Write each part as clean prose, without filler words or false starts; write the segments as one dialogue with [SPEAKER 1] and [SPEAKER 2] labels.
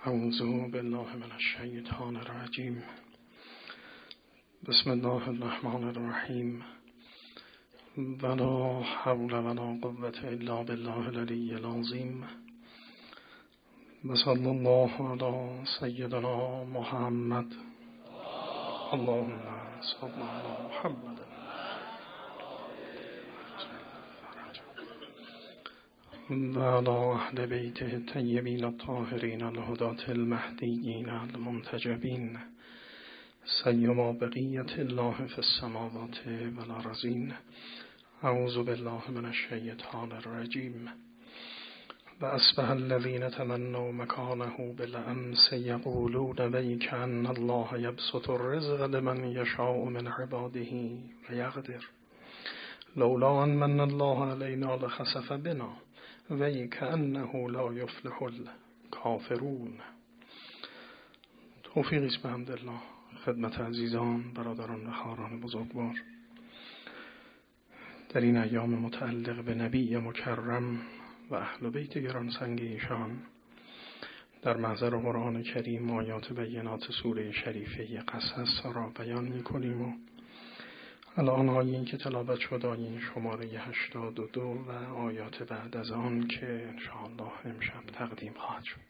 [SPEAKER 1] اعوذ بالله من الشیطان الرجیم. بسم الله الرحمن الرحیم. ولا حول ولا قوة الا بالله العلی العظیم. صلی الله علی سیدنا محمد. اللهم صل علی محمد و علی اهل بیته الطیبین الطاهرین الهداة المهدیین المنتجبین سیما بقیة الله فی السماوات والارضین. اعوذ بالله من الشیطان الرجیم. و اصبح الذین تمنوا مکانه بالامس یقولون ویک ان الله یبسط الرزق لمن یشاء من عباده و یقدر لولا ان من الله علینا لخسف بنا ویک انه لا یفلح الکافرون. توفیق است بحمدالله. خدمت عزیزان، برادران و خواهران بزرگوار، در این ایام متعلق به نبی مکرم و اهل بیت گرانسنگ ایشان در محضر قرآن کریم آیات بینات سوره شریفه قصص را بیان می‌کنیم و الان آیه‌ای که تلاوت شد آیه شماره 82 و آیات بعد از آن که انشاءالله امشب تقدیم خواهد شد.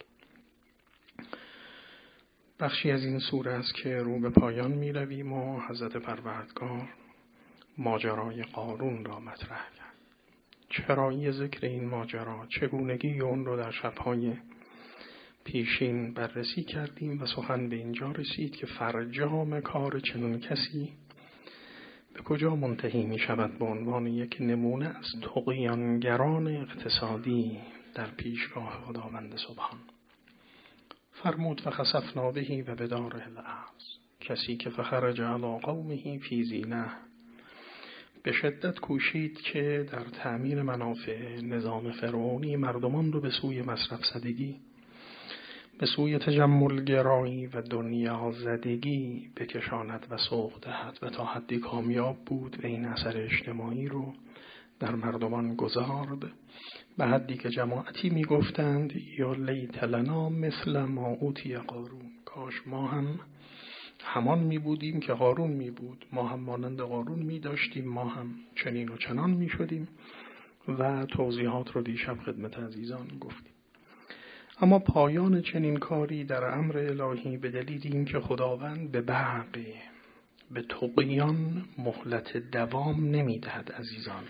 [SPEAKER 1] بخشی از این سوره است که رو به پایان می رویم و حضرت پروردگار ماجرای قارون را مطرح کرد. چرایی ذکر این ماجرا، چگونگی اون رو در شب‌های پیشین بررسی کردیم و سخن به اینجا رسید که فرجام کار چنون کسی به کجا منتهی می شود به عنوان یک نمونه از طغیانگران اقتصادی در پیشگاه خداوند سبحان. فرمود فخسفنا به و بداره الارض، کسی که فخرج علی قومه فی زینه، به شدت کوشید که در تأمین منافع نظام فرعونی مردمان رو به سوی مصرف زدگی، به سوی تجمل گرایی و دنیا زدگی بکشاند و سوق دهد و تا حدی کامیاب بود و این اثر اجتماعی رو در مردمان گذارد، به حدی که جماعتی می گفتند یا لیت لنا مثل ما اوتی قارون، کاش ما هم همان می بودیم که قارون می بود، ما هم مانند قارون می داشتیم، ما هم چنین و چنان می شدیم و توضیحات رو دیشب خدمت عزیزان گفتیم. اما پایان چنین کاری در امر الهی به دلیل این که خداوند به بغی، به طغیان مهلت دوام نمی دهد عزیزان.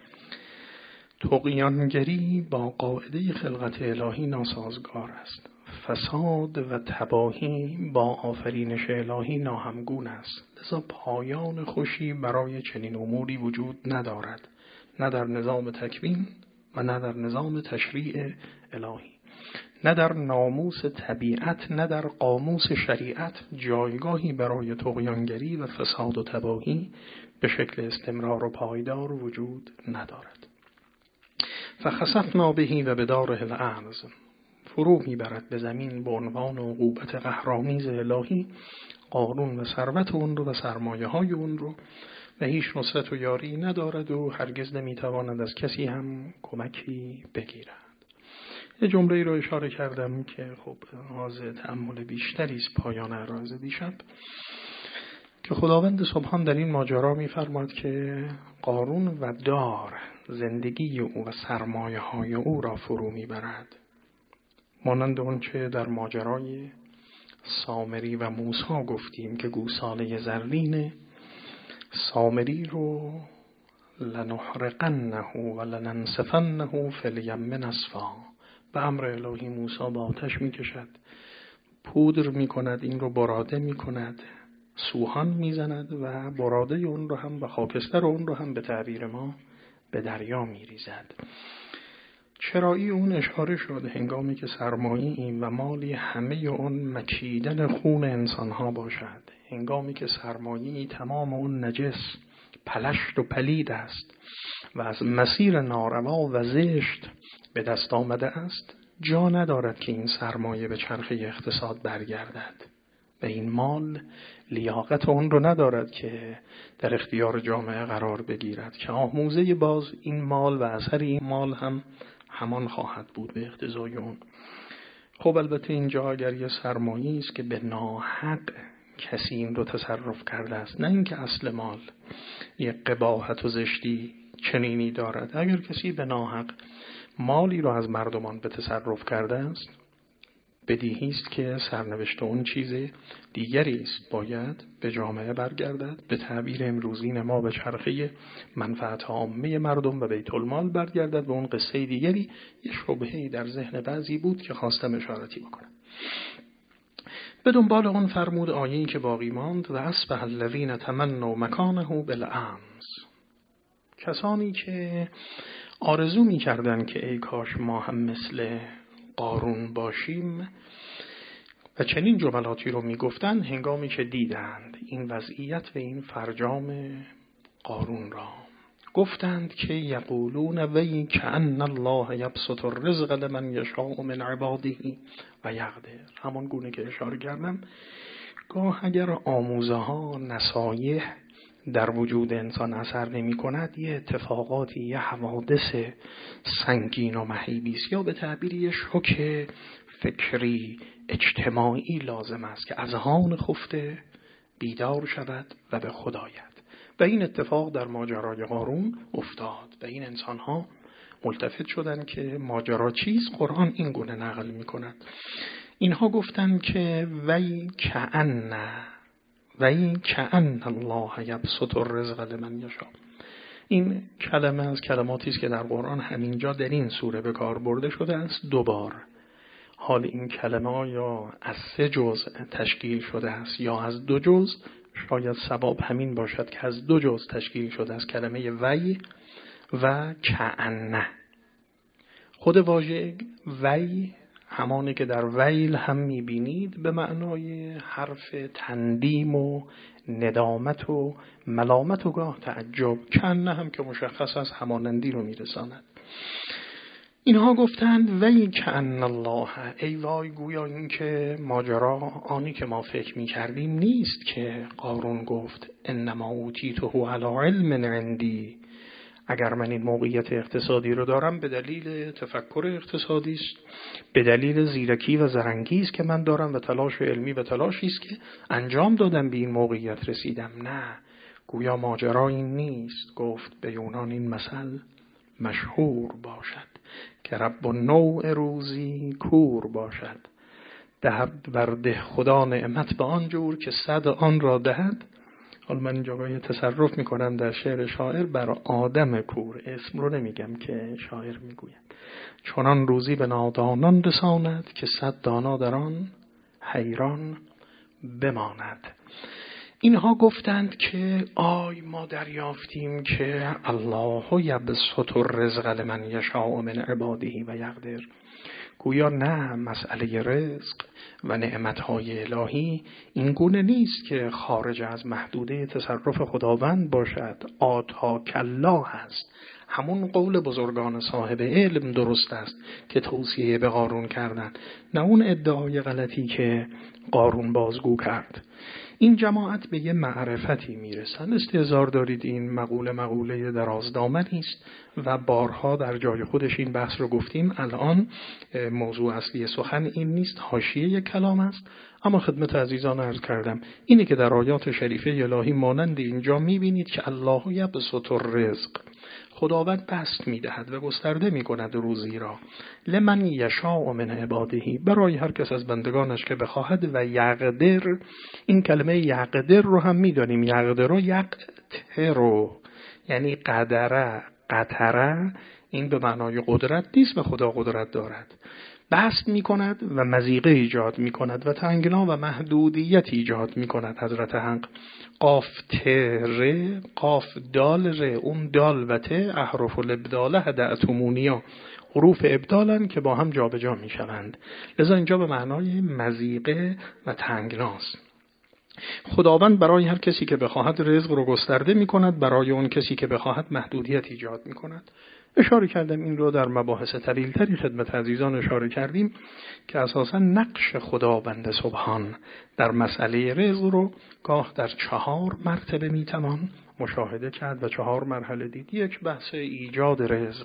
[SPEAKER 1] طغیانگری با قاعده خلقت الهی ناسازگار است. فساد و تباهی با آفرینش الهی ناهمگون است. لذا پایان خوشی برای چنین اموری وجود ندارد، نه در نظام تکوین و نه در نظام تشریع الهی، نه در ناموس طبیعت، نه در قاموس شریعت جایگاهی برای طغیانگری و فساد و تباهی به شکل استمرار و پایدار وجود ندارد. فخسفنا به و بداره الارض، فرو میبرد به زمین به عنوان عقوبت قهرآمیز الهی قارون و ثروت اون رو و سرمایه های اون رو، و هیچ نصرت و یاری ندارد و هرگز نمیتواند از کسی هم کمکی بگیرد. یه جمله رو اشاره کردم که خب حاضر تأمل بیشتری است پایان عرض دیشب، که خداوند سبحان در این ماجرا می‌فرماید که قارون و دار، زندگی او و سرمایه های او را فرو میبرد، مانند اون چه در ماجرای سامری و موسی گفتیم که گوساله زرین سامری رو لنحرقنه و لننسفنه فی الیم نسفا، به امر الهی موسی با آتش میکشد، پودر میکند، این رو براده میکند، سوهان میزند و براده اون رو هم و خاکستر اون رو هم به تعبیر ما به دریا میریزد. چرایی اون اشاره شد هنگامی که سرمایه‌ای و مالی همه اون مکیدن خون انسانها باشد، هنگامی که سرمایه‌ای تمام اون نجس، پلشت و پلید است و از مسیر ناروا و زشت به دست آمده است، جا ندارد که این سرمایه به چرخه اقتصاد برگردد و این مال لیاقت اون رو ندارد که در اختیار جامعه قرار بگیرد، که آموزه باز این مال و اثر این مال هم همان خواهد بود به اقتضای اون. خب البته اینجا اگر یه سرمایه‌ای است که به ناحق کسی این رو تصرف کرده است، نه اینکه اصل مال یه قباحت و زشتی چنینی دارد، اگر کسی به ناحق مالی رو از مردمان به تصرف کرده است، بدیهی است که سرنوشت اون چیز دیگری است، باید به جامعه برگردد، به تعبیر امروزین ما به چرخه منفعت عامه مردم و بیت المال برگردد. به اون قصه دیگری یه شبهه‌ای در ذهن بعضی بود که خواستم اشارتی بکنم. به دنبال اون فرمود آیه‌ای که باقی ماند: و اصبح الذین تمنوا مکانه بالامس. کسانی که آرزو می‌کردن که ای کاش ما هم مثل قارون باشیم و چنین جملاتی رو میگفتند هنگامی که دیدند این وضعیت و این فرجام قارون را، گفتند که یقولون وی کأن الله یبسط الرزق لمن یشاء من عباده و یقدر. همون گونه که اشاره کردم، گاه اگر آموزه ها نصایح در وجود انسان اثر نمی کند، یه اتفاقاتی، یه حوادث سنگین و مهیبی است، یا به تعبیری شوک فکری اجتماعی لازم است که اذهان خفته بیدار شود و به خدا آید. و این اتفاق در ماجرای قارون افتاد و این انسان ها ملتفت شدند که ماجرا چیست. قرآن این گونه نقل می کند. اینها گفتند که وی کأن الله یبسط الرزق لمن یشاء. این کلمه از کلماتی است که در قرآن همینجا در این سوره به کار برده شده است 2 بار. حال این کلمه یا از 3 جزء تشکیل شده است یا از 2 جزء، شاید سبب همین باشد که از 2 جزء تشکیل شده است، کلمه وی و کأن. خود واژه وی همانی که در ویل هم میبینید به معنای حرف تندیم و ندامت و ملامت و گاه تعجب، کأن هم که مشخص از همانندی رو میرساند. اینها گفتند وی کأن الله، ای وای گویا این که ماجرا آنی که ما فکر می کردیم نیست که قارون گفت انما اوتیته علی علم عندی. اگر من این موقعیت اقتصادی رو دارم به دلیل تفکر اقتصادی است، به دلیل زیرکی و زرنگی است که من دارم و تلاش علمی و تلاشی است که انجام دادم به این موقعیت رسیدم. نه، گویا ماجرا این نیست. گفت به یونان این مثل مشهور باشد که رب النوع روزی کور باشد، دهد بر ده خدا نعمت به آن جور که 100 آن را دهد. حالا من اینجا تصرف میکنم در شعر شاعر بر آدم کور، اسم رو نمیگم که شاعر میگوید، چنان روزی به نادانان رساند که 100 دانا در آن حیران بماند. اینها گفتند که آی ما دریافتیم که الله یبسط الرزق لمن یشاء من عباده و یقدر. گویا نه، مسئله رزق و نعمتهای الهی این گونه نیست که خارج از محدوده تصرف خداوند باشد. آتاک الله است. همون قول بزرگان صاحب علم درست است که توصیه به قارون کردند، نه اون ادعای غلطی که قارون بازگو کرد. این جماعت به یه معرفتی میرسن. استحضار دارید این مقوله درازدامنی است و بارها در جای خودش این بحث رو گفتیم. الان موضوع اصلی سخن این نیست، حاشیه کلام است. اما خدمت عزیزان عرض کردم اینه که در آیات شریفه الهی مانند اینجا میبینید که الله یبسط الرزق، خداوند بسط میدهد و گسترده میکند روزی را، لمن یشاء من عباده، برای هر کس از بندگانش که بخواهد، و یقدر. این کلمه یقدر رو هم میدانیم، یقدر و یقتر یعنی قدره، این به معنای قدرت نیست و خدا قدرت دارد. بسط می کند و مضیقه ایجاد می کند و تنگنا و محدودیت ایجاد می کند. حضرت حق قاف ره، قاف دال ره، اون دال و ته احرف الابداله هدعتمونیا، حروف ابدالن که با هم جابجا می شوند. لذا اینجا به معنای مضیقه و تنگناست. خداوند برای هر کسی که بخواهد رزق رو گسترده می کند، برای اون کسی که بخواهد محدودیت ایجاد می کند. اشاره کردم این رو در مباحث طویل‌تری خدمت عزیزان اشاره کردیم که اساساً نقش خداوند سبحان در مسئله رزق رو گاه در 4 مرتبه میتوان مشاهده کرد و 4 مرحله دید. 1 بحث ایجاد رزق،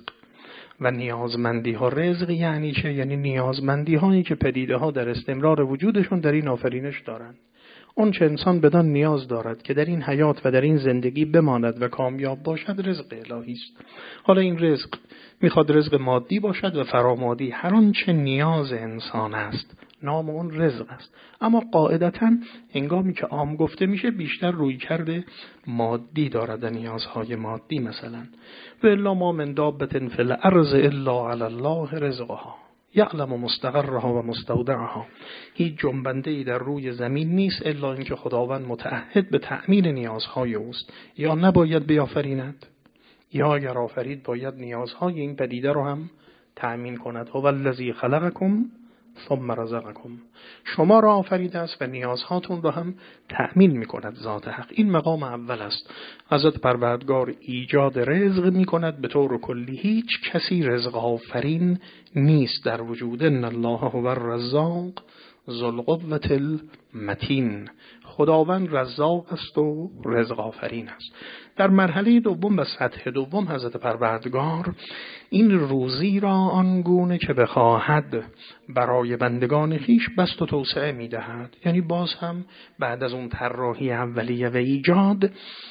[SPEAKER 1] و نیازمندی ها. رزق یعنی چه؟ یعنی نیازمندی هایی که پدیده ها در استمرار وجودشون در این آفرینش دارند. اون چه انسان بدان نیاز دارد که در این حیات و در این زندگی بماند و کامیاب باشد، رزق الهی است. حالا این رزق میخواد رزق مادی باشد و فرامادی، هر آنچه نیاز انسان است نام اون رزق است. اما قاعدتاً هنگامی که عام گفته میشه بیشتر روی کرده مادی دارد، نیازهای مادی مثلا. و الا ما من دابة فی الارض الا علی الله رزقها یعلم مستقرها و مستودعها. هیچ جنبنده‌ای در روی زمین نیست الا اینکه خداوند متعهد به تأمین نیازهای اوست. یا نباید بیافریند، یا اگر آفرید باید نیازهای این پدیده رو هم تأمین کند. هو الذی خلقکم ثم رزقکم. شما را آفریده است و نیازهاتون را هم تأمین میکند ذات حق. این مقام اول است. حضرت پروردگار ایجاد رزق میکند به طور کلی. هیچ کسی رزق آفرین نیست در وجود. ان الله هو الرزاق ذو القوة المتین. خداوند رزاق است و رزق آفرین است. در مرحله دوم و سطح دوم حضرت پروردگار این روزی را آنگونه که بخواهد برای بندگان خویش بسط و توسعه می‌دهد. یعنی باز هم بعد از اون طراحی اولیه و ایجاد،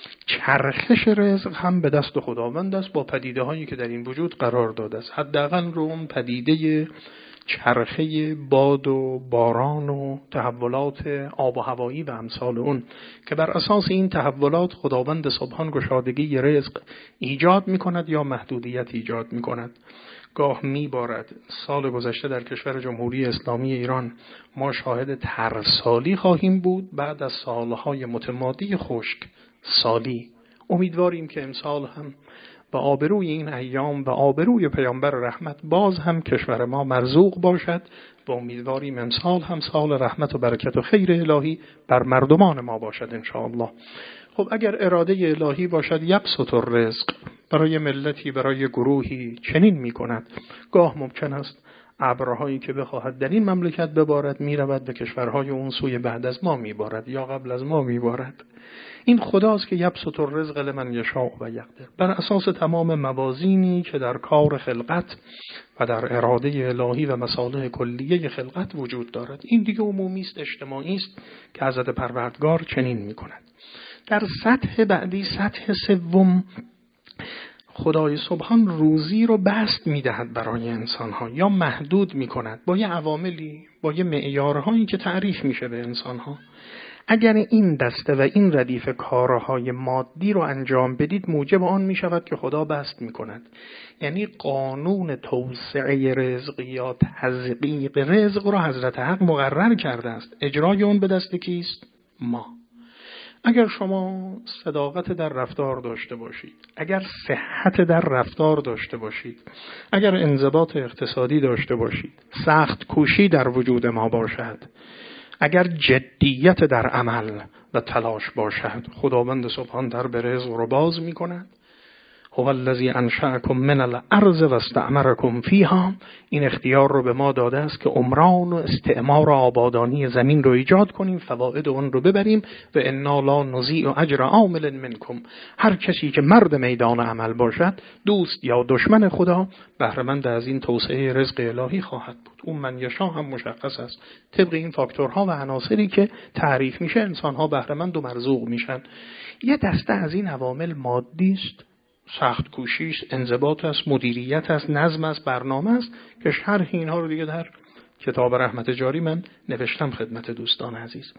[SPEAKER 1] چرخش رزق هم به دست خداوند است با پدیده هایی که در این وجود قرار داده است. حداقل رو اون پدیده چرخه باد و باران و تحولات آب و هوایی و امثال اون که بر اساس این تحولات خداوند سبحان گشادگی رزق ایجاد می کند یا محدودیت ایجاد می کند. گاه می بارد. سال گذشته در کشور جمهوری اسلامی ایران ما شاهد ترسالی خواهیم بود بعد از سالهای متمادی خشک سالی. امیدواریم که امسال هم و آبروی این ایام و آبروی پیامبر رحمت باز هم کشور ما مرزوق باشد و امیدواریم امسال هم سال رحمت و برکت و خیر الهی بر مردمان ما باشد انشاءالله. خب اگر اراده الهی باشد یبسط الرزق، برای ملتی برای گروهی چنین می کند. گاه ممکن است ابرهایی که بخواهد در این مملکت ببارد می رود به کشورهای اون سوی بعد از ما می بارد یا قبل از ما می بارد. این خداست که یبسط الرزق لمن یشاء و یقدر، بر اساس تمام موازینی که در کار خلقت و در اراده الهی و مصالح کلیه خلقت وجود دارد. این دیگه عمومی است، اجتماعی است که حضرت پروردگار چنین می کند. در سطح بعدی، سطح سوم، خدای سبحان روزی رو بسط می‌دهد برای انسان‌ها یا محدود می‌کند با یه عواملی، با یه معیارهایی که تعریف میشه به انسان‌ها. اگر این دسته و این ردیف کارهای مادی رو انجام بدید موجب آن می‌شود که خدا بسط می‌کند. یعنی قانون توسعه رزق یا تزقیق رزق رو حضرت حق مقرر کرده است. اجرای اون به دست کیست؟ ما. اگر شما صداقت در رفتار داشته باشید، اگر صحت در رفتار داشته باشید، اگر انضباط اقتصادی داشته باشید، سخت کوشی در وجود ما باشد، اگر جدیت در عمل و تلاش باشد، خداوند سبحان در به رزق رو باز می کند. هو الذی انشأکم من الارض و استعمرکم فیها. این اختیار رو به ما داده است که عمران و استعمار و آبادانی زمین رو ایجاد کنیم، فواید اون رو ببریم. و انا لا نضیع اجر عامل منکم. هر کسی که مرد میدان عمل باشد، دوست یا دشمن خدا، بهره مند از این توسعه رزق الهی خواهد بود. اون من یشاء هم مشخص است. طبق این فاکتورها و عناصری که تعریف میشه انسان‌ها بهره مند و مرزوق میشن. یه دسته از این عوامل مادی است، سخت کوشی است، انضباط است، مدیریت است، نظم است، برنامه است که شرح اینها رو دیگه در کتاب رحمت جاری من نوشتم خدمت دوستان عزیز.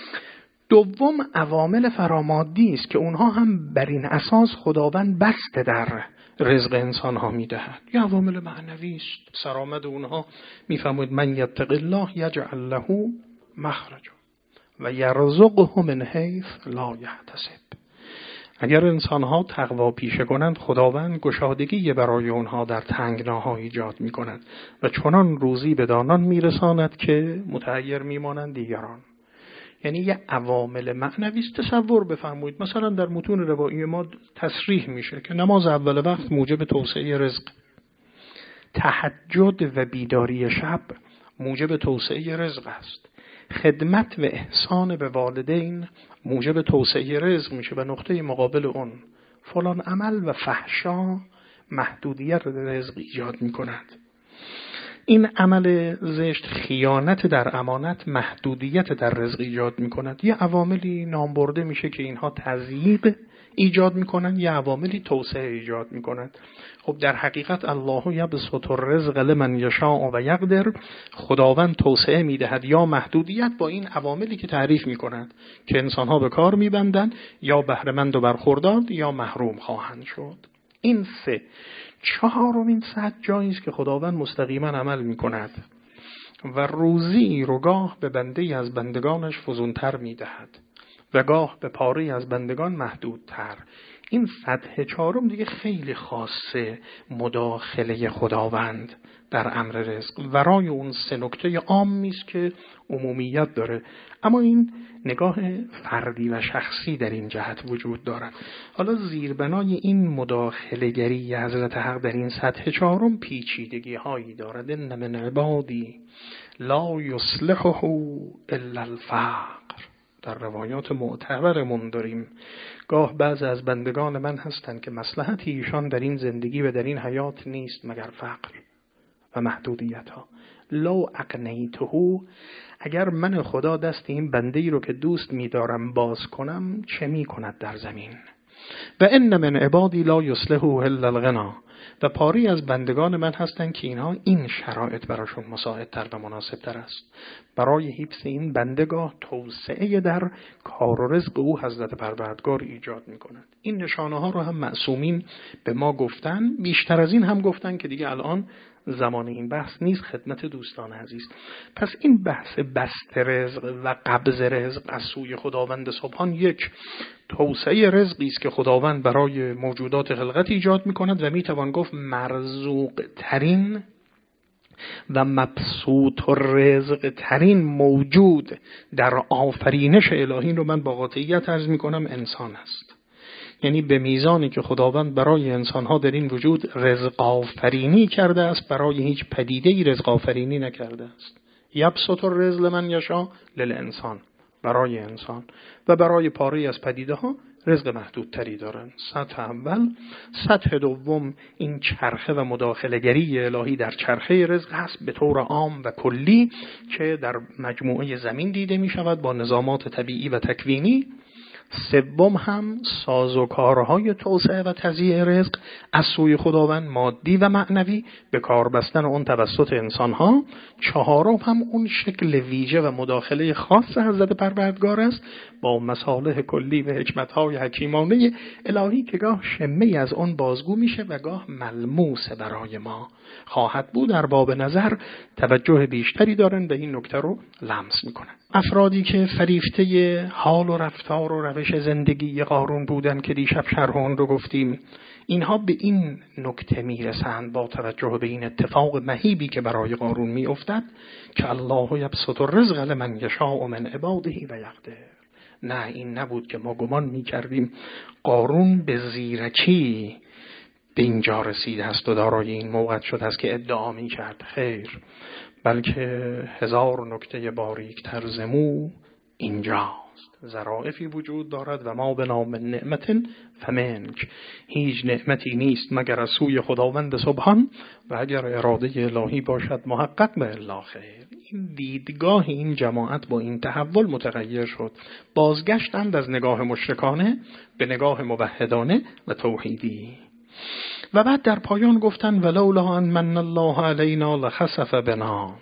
[SPEAKER 1] دوم عوامل فرامادی است که اونها هم بر این اساس خداوند بسته در رزق انسان ها میدهد. یه عوامل معنوی است. سرآمد اونها میفهمید من یتق الله یجعل له مخرجا و یرزقه من حیث لا یحتسب. اگر انسان‌ها تقوا پیشه کنند، خداوند گشادگی برای اونها در تنگناها ایجاد می‌کند و چنان روزی به دانان می‌رساند که متحیر می‌مانند دیگران. یعنی یه عوامل معنوی است. تصور بفرمایید مثلا در متون روایی ما تصریح میشه که نماز اول وقت موجب توسعه رزق، تهجد و بیداری شب موجب توسعه رزق است، خدمت و احسان به والدین موجب توسعه رزق میشه و نقطه مقابل اون فلان عمل و فحشا محدودیت رزق ایجاد می کند. این عمل زشت، خیانت در امانت، محدودیت در رزق ایجاد می کند. یه عواملی نام برده میشه که اینها تضییق ایجاد می کنند، یه عواملی توسعه ایجاد می کنند. خب در حقیقت الله یبسط الرزق لمن یشاء و یقدر، خداوند توسعه می دهد یا محدودیت با این عواملی که تعریف می کند که انسانها به کار می بندند، یا بهره‌مند و برخوردار یا محروم خواهند شد. این سه. چهارمین سطح جایی است که خداوند مستقیما عمل می کند و روزی رو گاه به بنده از بندگانش فزونتر می دهد و گاه به پاره از بندگان محدودتر. این سطح چهارم دیگه خیلی خاصه مداخله خداوند در امر رزق، ورای اون سه نکته عامی است که عمومیت داره، اما این نگاه فردی و شخصی در این جهت وجود دارد. حالا زیربنای این مداخله گری حضرت حق در این سطح چهارم پیچیدگی هایی دارد. ان من عبادی لا یصلحه الا الفقر. در روایات معتبرمون داریم گاه بعض از بندگان من هستند که مصلحتی ایشان در این زندگی و در این حیات نیست مگر فقر و محدودیت ها. لو اقنیته، اگر من خدا دست این بنده ای رو که دوست می‌دارم باز کنم چه می‌کند در زمین؟ و ان من عبادی لا یصلحه الا الغنا، و پاری از بندگان من هستند که اینها این شرایط براشون مساعدتر و مناسبتر است. برای حفظ این بندگاه توسعه در کار و رزق او حضرت پروردگار ایجاد می‌کند. این نشانه ها رو هم معصومین به ما گفتن، بیشتر از این هم گفتن که دیگه الان زمان این بحث نیست خدمت دوستان عزیز. پس این بحث بسط رزق و قبض رزق از سوی خداوند سبحان یک توسعه رزقی است که خداوند برای موجودات خلقت ایجاد می‌کند و میتوان گفت مرزوق ترین و مبسوط رزق ترین موجود در آفرینش الهی رو من با قاطعیت عرض می‌کنم انسان است. یعنی به میزانی که خداوند برای انسانها در این وجود رزق آفرینی کرده است، برای هیچ پدیده‌ای رزق آفرینی نکرده است. یبسط الرزق لمن یشاء للانسان، برای انسان، و برای پاره از پدیده ها رزق محدودتری دارند. سطح اول. سطح دوم این چرخه و مداخله‌گری الهی در چرخه رزق هست به طور عام و کلی که در مجموعه زمین دیده می شود با نظامات طبیعی و تکوینی. سوم هم سازوکارهای توسعه و تضییع رزق از سوی خداوند مادی و معنوی به کار بستن اون توسط انسانها. چهارم هم اون شکل ویژه و مداخله خاص حضرت پروردگار است با مصالح کلی و حکمتهای حکیمانه الهی که گاه شمه از اون بازگو میشه و گاه ملموس برای ما خواهد بود. در باب نظر توجه بیشتری دارن به این نکته رو لمس میکنن. افرادی که فریفته حال و رفتار و روش زندگی قارون بودن که دیشب شرح اون رو گفتیم، اینها به این نکته میرسند با توجه به این اتفاق مهیبی که برای قارون میافتد که الله یبسط الرزق لمن یشاء من عباده و یقدر. نه، این نبود که ما گمان میکردیم قارون به زیرکی به اینجا رسیده است و دارای این موقع شده است که ادعا میکرد. خیر، بلکه هزار نکته باریکتر زمو اینجاست. ظرافی وجود دارد و ما بنا من نعمت فمنک، هیچ نعمتی نیست مگر از سوی خداوند سبحان و اگر اراده الهی باشد محقق به الا خیر. این دیدگاه این جماعت با این تحول متغیر شد، بازگشتند از نگاه مشرکانه به نگاه موحدانه و توحیدی. و بعد در پایان گفتن ولولا ان من الله علینا لخسف بنا.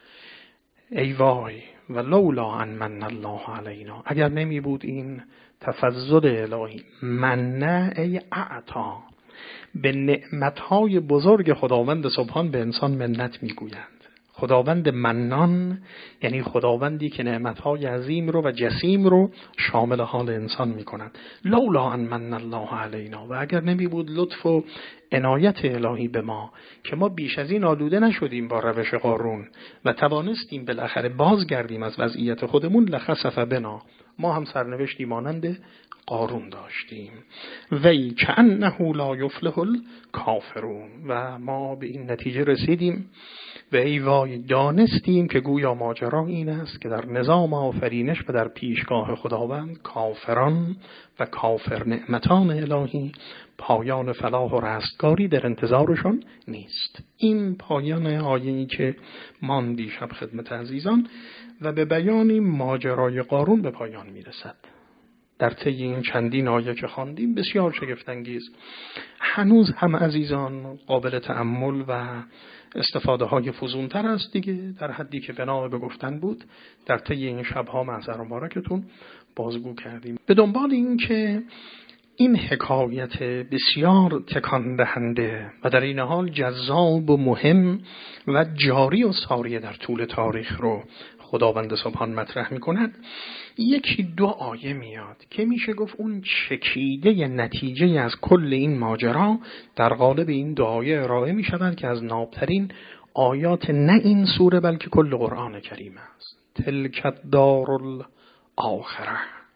[SPEAKER 1] ای وای، ولولا ان من الله علینا، اگر نمی بود این تفضل الهی، منه ای اعطا، به نعمتهای بزرگ خداوند سبحان به انسان منت میگویند. خداوند منان یعنی خداوندی که نعمتهای عظیم رو و جسیم رو شامل حال انسان می کند. لولا ان من الله علینا، و اگر نمی بود لطف و عنایت الهی به ما که ما بیش از این آلوده نشدیم با روش قارون و توانستیم بالاخره بازگردیم از وضعیت خودمون، لخسف بنا، ما هم سرنوشتی مانند قارون داشتیم. وی کأنه لا یفلح الکافرون، و ما به این نتیجه رسیدیم و ای وای دانستیم که گویا ماجرا این است که در نظام آفرینش و در پیشگاه خداوند کافران و کافر نعمتان الهی پایان فلاح و رستگاری در انتظارشون نیست. این پایان آیه‌ای که ماند دیشب خدمت عزیزان و به بیانی ماجرای قارون به پایان میرسد. در طی این چندین آیه که خواندیم بسیار شگفت‌انگیز، هنوز هم عزیزان قابل تأمل و استفاده های فزونتر است دیگه، در حدی که بنا به گفتن بود در طی این شب‌ها محضر مبارکتون بازگو کردیم. به دنبال این که این حکایت بسیار تکان دهنده و در این حال جذاب و مهم و جاری و ساری در طول تاریخ رو خداوند سبحان مطرح می‌کند، یکی دو آیه میاد که میشه گفت اون چکیده نتیجه از کل این ماجرا در قالب این دو آیه ارائه می‌شود که از نابترین آیات نه این سوره بلکه کل قرآن کریم است. تلک الدار الاخره،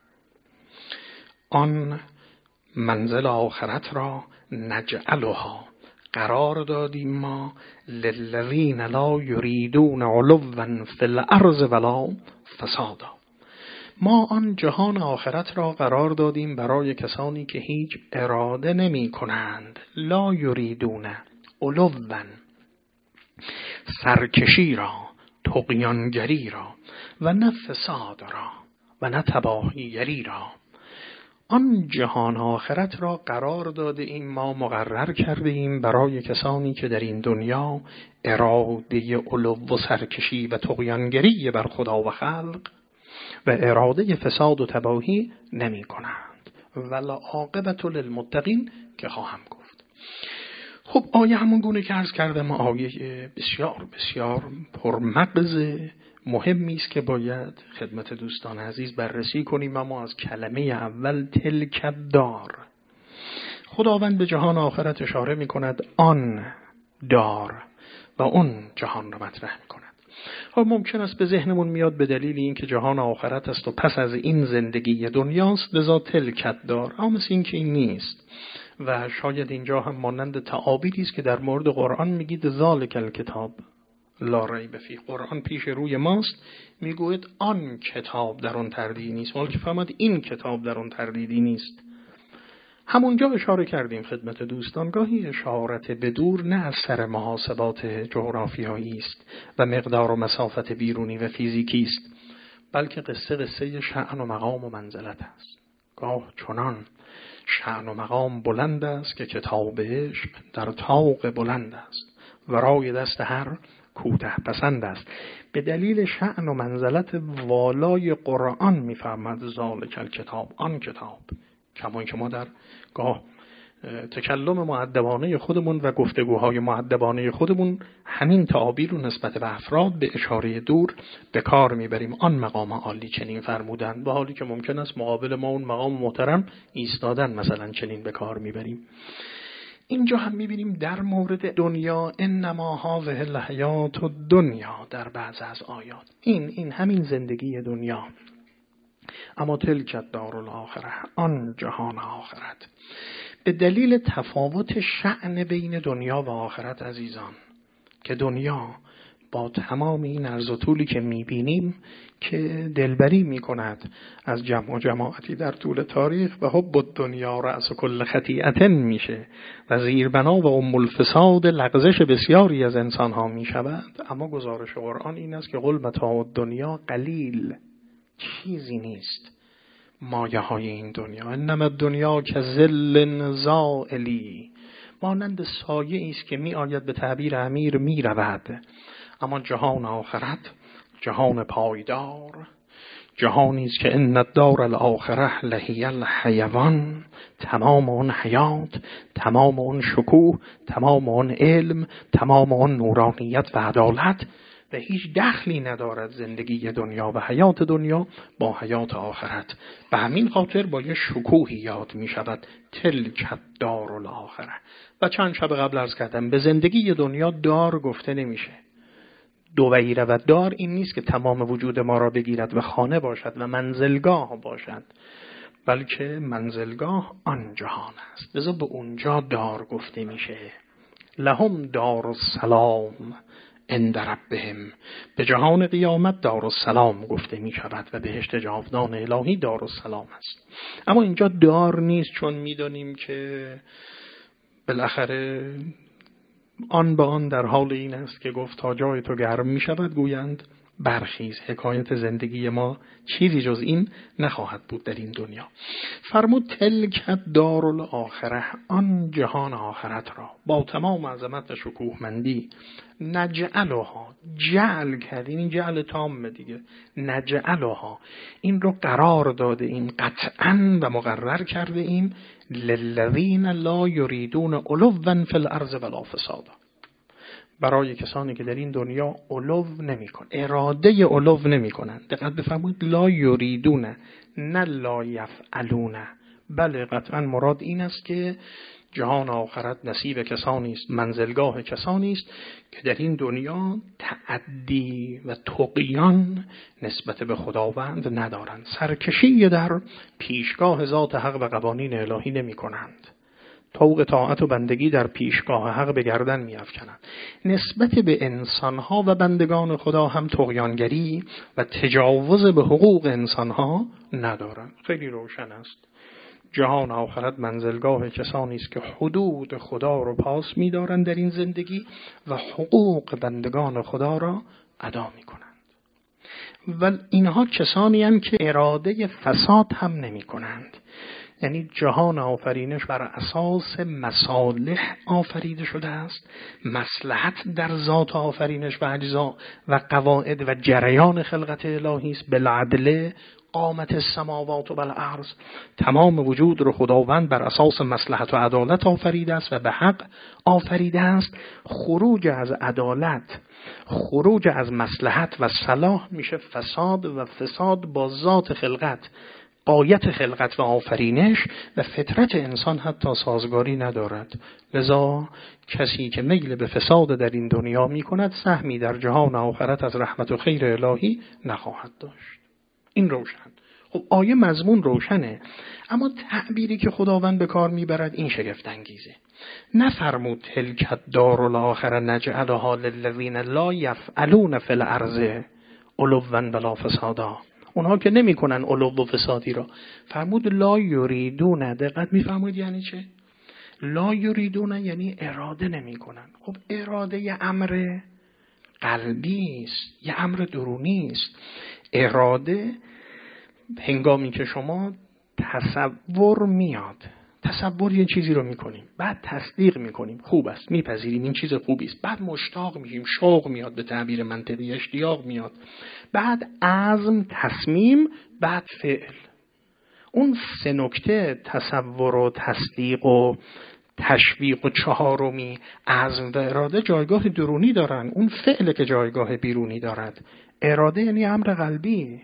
[SPEAKER 1] آن منزل آخرت را نجعلها قرار دادیم ما للذین لا یریدون علوا فی الارض ولا فسادا. ما آن جهان آخرت را قرار دادیم برای کسانی که هیچ اراده نمی کنند، لا یریدون علوا، سرکشی را، طغیانگری را، و نه فساد را و نه تباهیگری را. آن جهان آخرت را قرار داده ایم ما، مقرر کرده ایم برای کسانی که در این دنیا اراده علو و سرکشی و طغیانگری بر خدا و خلق و اراده فساد و تباهی نمی کنند. والعاقبة للمتقین که خواهم گفت. خب آیه همون گونه که عرض کردم آیه بسیار بسیار پرمغز مهمی است که باید خدمت دوستان عزیز بررسی کنیم. اما از کلمه اول تلک الدار، خداوند به جهان آخرت اشاره می کند، آن دار و اون جهان را مطرح می کند. خب ممکن است به ذهنمون میاد به دلیل اینکه جهان آخرت است و پس از این زندگی دنیاست لذا تلک الدار، اما مثل این که این نیست. و شاید اینجا هم مانند تعابیری است که در مورد قرآن میگید ذالک الکتاب لا ریب فیه، قرآن پیش روی ماست میگوید آن کتاب در اون تردیدی نیست، ولی که فهمد این کتاب در اون تردیدی نیست. همونجا اشاره کردیم خدمت دوستان گاهی اشارت به دور نه از سر محاسبات جغرافیایی است و مقدار و مسافت بیرونی و فیزیکی است، بلکه قصه شأن و مقام و منزلت است. گاه چنان شأن و مقام بلند است که کتاب عشق در طاق بلند است، ورای دست هر کوته پسند است. به دلیل شأن و منزلت والای قرآن میفهمد ذالک الکتاب، آن کتاب. کما که ما در گاه تکلم مؤدبانه خودمون و گفتگوهای مؤدبانه خودمون همین تعابیر رو نسبت به افراد به اشاره دور به کار میبریم. آن مقام عالی چنین فرمودند، با حالی که ممکن است مقابل ما اون مقام محترم ایستادن مثلا چنین به کار میبریم. اینجا هم میبینیم در مورد دنیا انما هذه الحیات الدنیا در بعض از آیات این همین زندگی دنیا. اما تلک الدار الاخره، آن جهان آخرت. به دلیل تفاوت شأن بین دنیا و آخرت عزیزان، که دنیا با تمام این عرض و طولی که میبینیم که دلبری میکند از جمع و جماعتی در طول تاریخ و حب الدنیا رأس کل خطیئة میشه و زیربنا و ام الفساد لغزش بسیاری از انسان ها میشود، اما گزارش قرآن این است که قل متاع الدنیا قلیل، چیزی نیست مایه های این دنیا. انما الدنیا کظل زائلی، مانند سایه است که می آید به تعبیر امیر می رود. اما جهان آخرت جهان پایدار، جهانی است که ان الدار الاخره لهی الحیوان، تمام اون حیات، تمام اون شکوه، تمام اون علم، تمام اون نورانیت و عدالت و هیچ دخلی ندارد زندگی دنیا و حیات دنیا با حیات آخرت. به همین خاطر با یه شکوهی یاد می شود تلک الدار الاخره. و چند شب قبل عرض کردم به زندگی دنیا دار گفته نمیشه. دویره و دار این نیست که تمام وجود ما را بگیرد و خانه باشد و منزلگاه باشد، بلکه منزلگاه آن جهان است، لذا به اونجا دار گفته میشه. لهم دار السلام عند ربهم. به جهان قیامت دارالسلام گفته می شود و بهشت جاودان الهی دارالسلام است. اما اینجا دار نیست، چون میدانیم که بالاخره آن به آن در حال این است که گفت تا جای تو گرم می شود گویند برخیز. حکایت زندگی ما چیزی جز این نخواهد بود در این دنیا. فرمود تلک دارالآخره، آن جهان آخرت را با تمام عظمت و شکوهمندی نجعلها، جعل کردیم، این جعل تام دیگه، نجعلها، این رو قرار داده ایم قطعا و مقرر کرده ایم للذین لا یریدون علوا فی الارض ولا فسادا، برای کسانی که در این دنیا علو نمی‌کنند، اراده علو نمی‌کنند. دقت بفرمایید، لا یریدون، نه لا یفعلون. بله قطعا مراد این است که جهان آخرت نصیب کسانی است، منزلگاه کسانی است که در این دنیا تعدی و طغیان نسبت به خداوند ندارند، سرکشی در پیشگاه ذات حق و قوانین الهی نمی‌کنند، طوق طاعت و بندگی در پیشگاه حق به گردن می‌افکنند. نسبت به انسان‌ها و بندگان خدا هم طغیانگری و تجاوز به حقوق انسان‌ها ندارند. خیلی روشن است. جهان آخرت منزلگاه کسانی است که حدود خدا رو پاس می‌دارند در این زندگی و حقوق بندگان خدا را ادا می‌کنند. و اینها کسانی هستند که اراده فساد هم نمی‌کنند. یعنی جهان آفرینش بر اساس مصالح آفریده شده است، مصلحت در ذات آفرینش و اجزا و قواعد و جریان خلقت الهی است. بالعدل قامت السماوات و الارض، تمام وجود رو خداوند بر اساس مصلحت و عدالت آفریده است و به حق آفریده است. خروج از عدالت، خروج از مصلحت و صلاح میشه فساد و فساد با ذات خلقت، غایت خلقت و آفرینش و فطرت انسان حتی سازگاری ندارد. لذا کسی که میل به فساد در این دنیا می کند سهمی در جهان آخرت از رحمت و خیر الهی نخواهد داشت. این روشن. خب آیه مضمون روشنه، اما تعبیری که خداوند به کار میبرد این شگفت انگیزه. نفرمود تلک الدارالآخرة نجعلها للذین لا یفعلون فی الارض علوا ولا فسادا، اونها که نمی کنن علو و فسادی را. فرمود لا یریدون. دقت میفرمایید یعنی چه؟ لا یریدون یعنی اراده نمی کنن. خب اراده یه امر قلبی است، یه امر درونی است. اراده هنگامی که شما تصور میاد، تصور یه چیزی رو میکنیم، بعد تصدیق میکنیم، خوب است، میپذیریم این چیز خوبی است، بعد مشتاق میشیم، شوق میاد، به تعبیر منطقی اشتیاق میاد، بعد عزم، تصمیم، بعد فعل. اون سه نکته، تصور و تصدیق و تشویق و چهارمی عزم و اراده، جایگاه درونی دارن. اون فعل که جایگاه بیرونی دارد. اراده یعنی امر قلبی.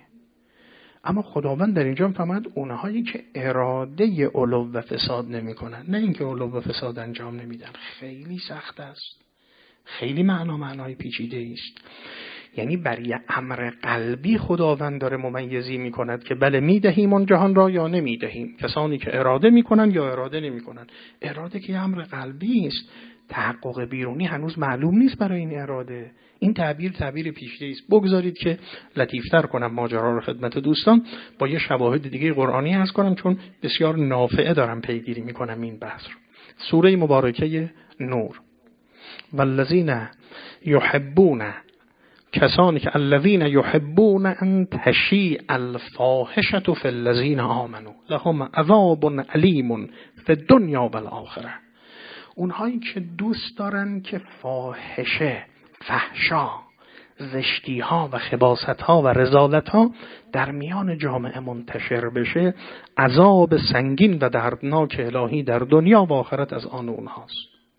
[SPEAKER 1] اما خداوند در اینجا می‌فرماید اونهایی که اراده علو و فساد نمی‌کنن، نه اینکه علو و فساد انجام نمیدن. خیلی سخت است، خیلی معنای پیچیده است. یعنی برای امر قلبی خداوند داره ممیزی می‌کند که بله میدهیم اون جهان را یا نمیدهیم. کسانی که اراده می‌کنن یا اراده نمی‌کنن. اراده که امر قلبی است، تحقق بیرونی هنوز معلوم نیست برای این اراده. این تعبیر پیچیده است. بگذارید که لطیفتر کنم ماجرا رو خدمت دوستان، با یه شواهد دیگه قرآنی عرض کنم، چون بسیار نافعه دارم پیگیری میکنم این بحث رو. سوره مبارکه نور، والذین یحبون، کسانی که الذین یحبون ان تشیع الفاحشة فی الذین آمنوا لهم عذاب علیم فی الدنیا و الآخرة. اونهایی که دوست دارن که فاحشه، فحشا، زشتی ها و خباثت ها و رذالت ها در میان جامعه منتشر بشه، عذاب سنگین و دردناک الهی در دنیا و آخرت از آن اونهاست.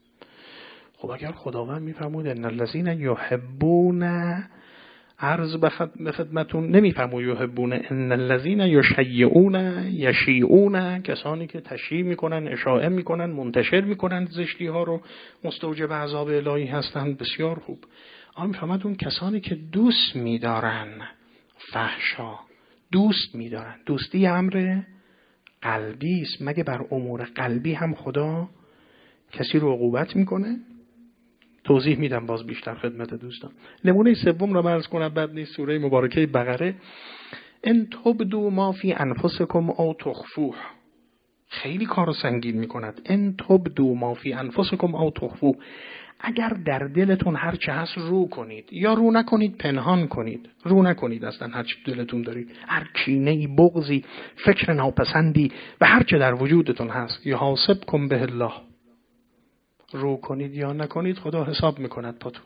[SPEAKER 1] خب اگر خداوند میفرمود ان الذین یحبون، عرض به خدمتون نمیفرمود یحبون، ان الذین یشیعون یشیعون، کسانی که تشییع میکنن، اشاعه میکنن، منتشر میکنن زشتی ها رو، مستوجب عذاب الهی هستند. بسیار خوب. اما میفرماد اون کسانی که دوست میدارن فحشا، دوست میدارن. دوستی امر قلبی است. مگه بر امور قلبی هم خدا کسی رو عقوبت میکنه؟ توضیح میدم باز بیشتر خدمت دوستان. نمونه سوم رو عرض کنم بعد نیست سوره مبارکه بقره. ان تبدوا ما فی انفسکم او تخفوه. خیلی کارو سنگین میکند. ان تبدوا ما فی انفسکم او تخفوه. اگر در دلتون هر چه هست رو کنید یا رو نکنید، پنهان کنید. رو نکنید اصلا هر چی دلتون دارید، هر کینه‌ای، بغضی، فکر ناپسندی و هر چه در وجودتون هست، یحاسبکم به الله. رو کنید یا نکنید خدا حساب میکند پاتون.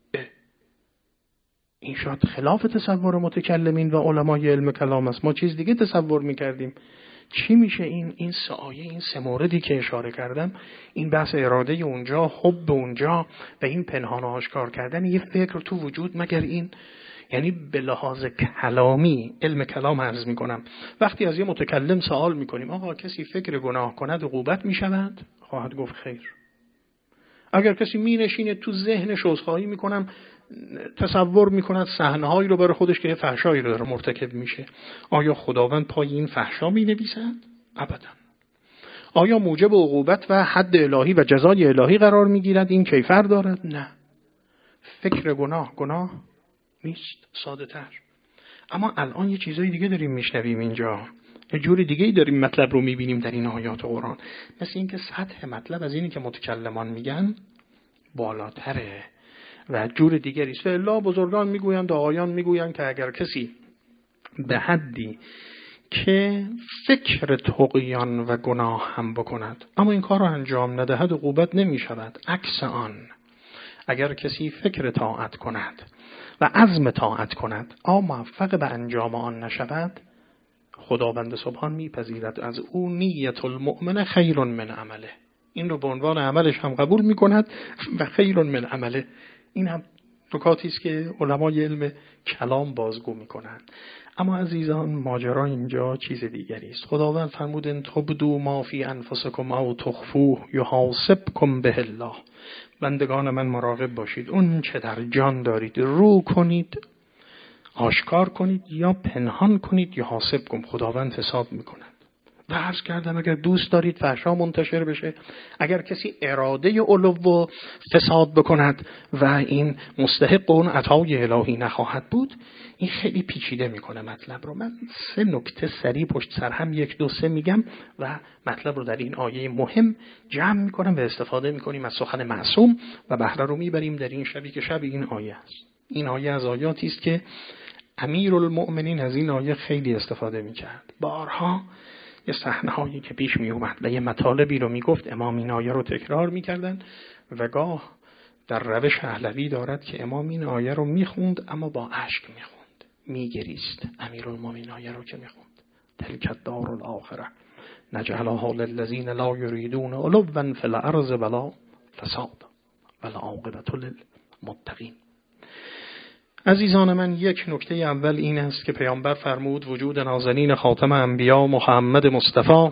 [SPEAKER 1] این شاید خلاف تصور متکلمین و علمای علم کلام است. ما چیز دیگه تصور میکردیم. چی میشه این سه آیه، این سه موردی که اشاره کردم، این بحث اراده اونجا، حب اونجا و این پنهان و آشکار کردن یه فکر تو وجود، مگر این یعنی به لحاظ کلامی، علم کلام عرض میکنم، وقتی از یه متکلم سوال میکنیم آقا کسی فکر گناه کند عقوبت میشود؟ خواهد گفت خیر. اگر کسی می نشینه تو ذهنش عذرخواهی میکنم، تصور میکند صحنه‌هایی رو برای خودش که یه فحشایی رو داره مرتکب میشه، آیا خداوند پای این فحشا می نویسد؟ ابدا. آیا موجب عقوبت و حد الهی و جزای الهی قرار میگیرد؟ این کیفر دارد؟ نه. فکر گناه نیست، ساده تر. اما الان یه چیزای دیگه داریم میشنویم اینجا، یه جوری دیگه‌ای داریم مطلب رو میبینیم در این آیات قرآن. مثل اینکه سطح مطلب از اینی که متکلمان میگن بالاتره و جور دیگری است. الا بزرگان میگویند، آقایان میگویند که اگر کسی به حدی که فکر طغیان و گناه هم بکند اما این کار رو انجام ندهد عقوبت نمی شود. عکس آن، اگر کسی فکر طاعت کند و عزم طاعت کند اما موفق به انجام آن نشود، خداوند سبحان میپذیرد از او نیت المؤمن خیر من عمله. این رو به عنوان عملش هم قبول میکند و خیر من عمله. این هم نکاتی است که علمای علم کلام بازگو میکنند. اما عزیزان ماجرا اینجا چیز دیگری است. خداوند فرمود ان تبدوا ما فی انفسکم او تخفوه یحاسبکم به الله. بندگان من مراقب باشید، اون چه در جان دارید رو کنید، آشکار کنید یا پنهان کنید، یحاسبکم، خداوند حساب میکند. و عرض کردم اگر دوست دارید فحشا منتشر بشه، اگر کسی اراده علو و فساد بکند و این مستحق اون عطای الهی نخواهد بود، این خیلی پیچیده میکنه مطلب رو. من 3 نکته سریع پشت سر هم 1 2 3 میگم و مطلب رو در این آیه مهم جمع میکنم و استفاده میکنیم از سخن معصوم و بهره رو میبریم در این شبی که شب این آیه است. این آیه از آیاتی است که امیرالمؤمنین از این آیه خیلی استفاده میکرد. بارها یه صحنه‌هایی که پیش می اومد و یه مطالبی رو میگفت، امام این آیه رو تکرار میکردن و گاه در روش پهلوی دارد که امام این آیه رو میخوند اما با اشک میخوند، میگریست. امیرالمومنین آیه رو که میخوند تلک الدار الاخره نجعلها للذین لا یریدون علوا فی الارض ولا فساد والعاقبة للمتقین. عزیزان من، 1 نکته اول این است که پیامبر فرمود وجود نازنین خاتم انبیا محمد مصطفی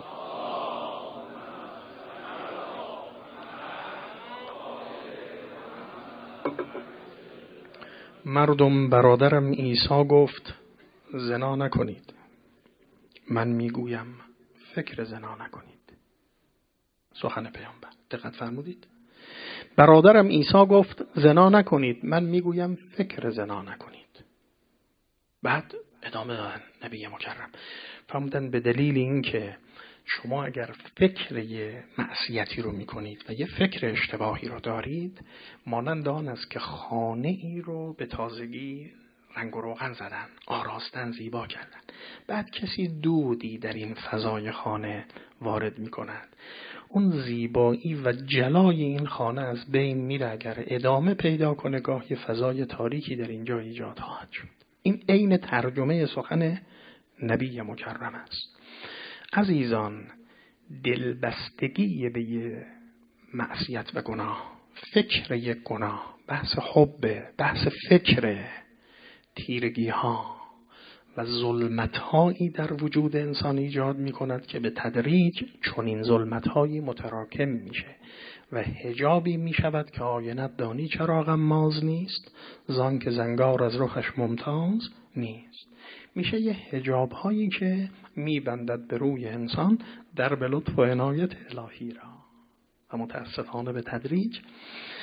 [SPEAKER 1] مردم برادرم عیسی گفت زنا نکنید، من میگویم فکر زنا نکنید. سخن پیامبر، دقت فرمودید؟ برادرم عیسی گفت زنا نکنید، من میگویم فکر زنا نکنید. بعد ادامه دادن نبی مکرم، فرمودن به دلیل این که شما اگر فکر یه معصیتی رو میکنید و یه فکر اشتباهی رو دارید، مانند آن است که خانه ای رو به تازگی رنگ و روغن زدن، آراستن، زیبا کردن. بعد کسی دودی در این فضای خانه وارد میکند، اون زیبایی و جلای این خانه از بین میره. اگر ادامه پیدا کنه گاه یه فضای تاریکی در اینجا ایجاد خواهد شد. این عین ترجمه سخن نبی مکرم است. عزیزان، دلبستگی به یه معصیت و گناه، فکر یک گناه، بحث حب، بحث فکر، تیرگی ها و ظلمت هایی در وجود انسان ایجاد می کند که به تدریج چون این ظلمت هایی متراکم میشه و حجابی می شود که آینت دانی چرا غماز نیست، زان که زنگار از رخش ممتاز نیست. میشه یه حجاب هایی که می بندد به روی انسان در به لطف و عنایت الهی را و متاسفانه به تدریج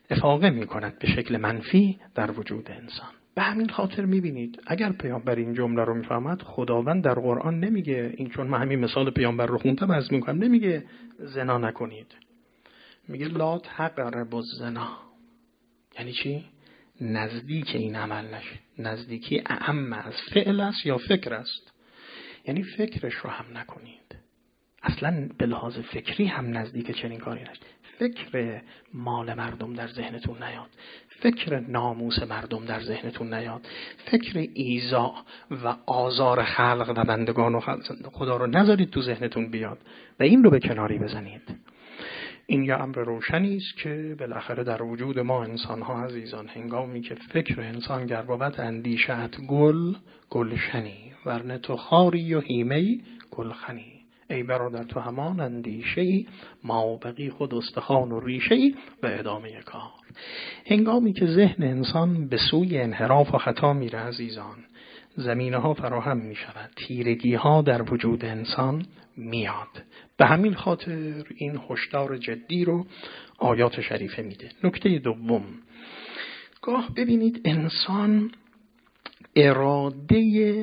[SPEAKER 1] افاقه می کند به شکل منفی در وجود انسان. به همین خاطر میبینید اگر پیامبر این جمله رو میفهمد، خداوند در قرآن نمیگه، این چون من همین مثال پیامبر رو خوندم از میکنم، نمیگه زنا نکنید، میگه لا تقربوا الزنا. یعنی چی؟ نزدیک این عمل نشه. نزدیکی اعم از فعل است یا فکر است، یعنی فکرش رو هم نکنید. اصلا به لحاظ فکری هم نزدیک چنین کاری نشید. فکر مال مردم در ذهنتون نیاد، فکر ناموس مردم در ذهنتون نیاد، فکر ایذا و آزار خلق و بندگان و خدا رو نذارید تو ذهنتون بیاد و این رو به کناری بزنید. این یه امر روشنی است که بالاخره در وجود ما انسان ها عزیزان، هنگامی که فکر انسان گر بود اندیشت گلشنی، ورنه تو خاری و هیمه‌ای گلخنی. ای برادر تو همان اندیشه‌ای، ما بقی خود استخوان و ریشه‌ای و ادامه کار. هنگامی که ذهن انسان به سوی انحراف و خطا میره عزیزان، زمینه ها فراهم می شود، تیرگی ها در وجود انسان میاد. به همین خاطر این هشدار جدی رو آیات شریفه میده. نکته دوم، گاه ببینید انسان اراده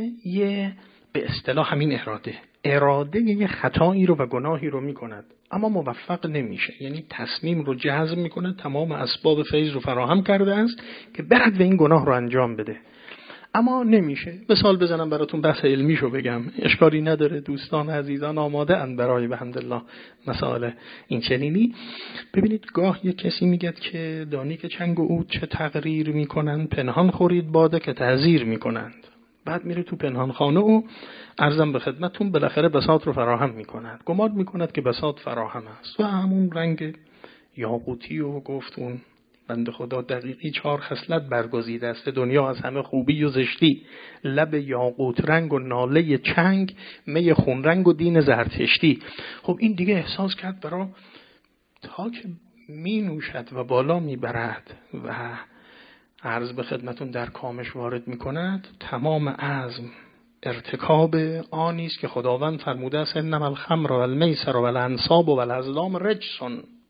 [SPEAKER 1] به اصطلاح همین اراده یه خطایی رو و گناهی رو میکند اما موفق نمیشه، یعنی تصمیم رو جزم میکنه، تمام اسباب فیض رو فراهم کرده است که برد و این گناه رو انجام بده اما نمیشه. مثال بزنم براتون، بحث علمیشو بگم، اشکالی نداره، دوستان عزیزان آماده اند برای بحمدالله مسائل این چنینی. ببینید گاه یک کسی میگه که دانی که چنگ و عود چه تقریر میکنند، پنهان خورید باده که تعذیر میکنند. بعد میره تو پنهان خانه و عرضم به خدمتتون بالاخره بساط رو فراهم میکند، گمان میکند که بساط فراهم است و همون رنگ یاقوتی و گفت اون بنده خدا دقیقی 4 خصلت برگزیده است دنیا از همه خوبی و زشتی، لب یاقوت رنگ و ناله چنگ، می خون رنگ و دین زرتشتی. خب این دیگه احساس کرد برای تا که می نوشد و بالا می برد و عرض به خدمتون در کامش وارد می کند، تمام عزم ارتکاب آنی است که خداوند فرموده است انما الخمر والمیسر والانصاب والازلام رجس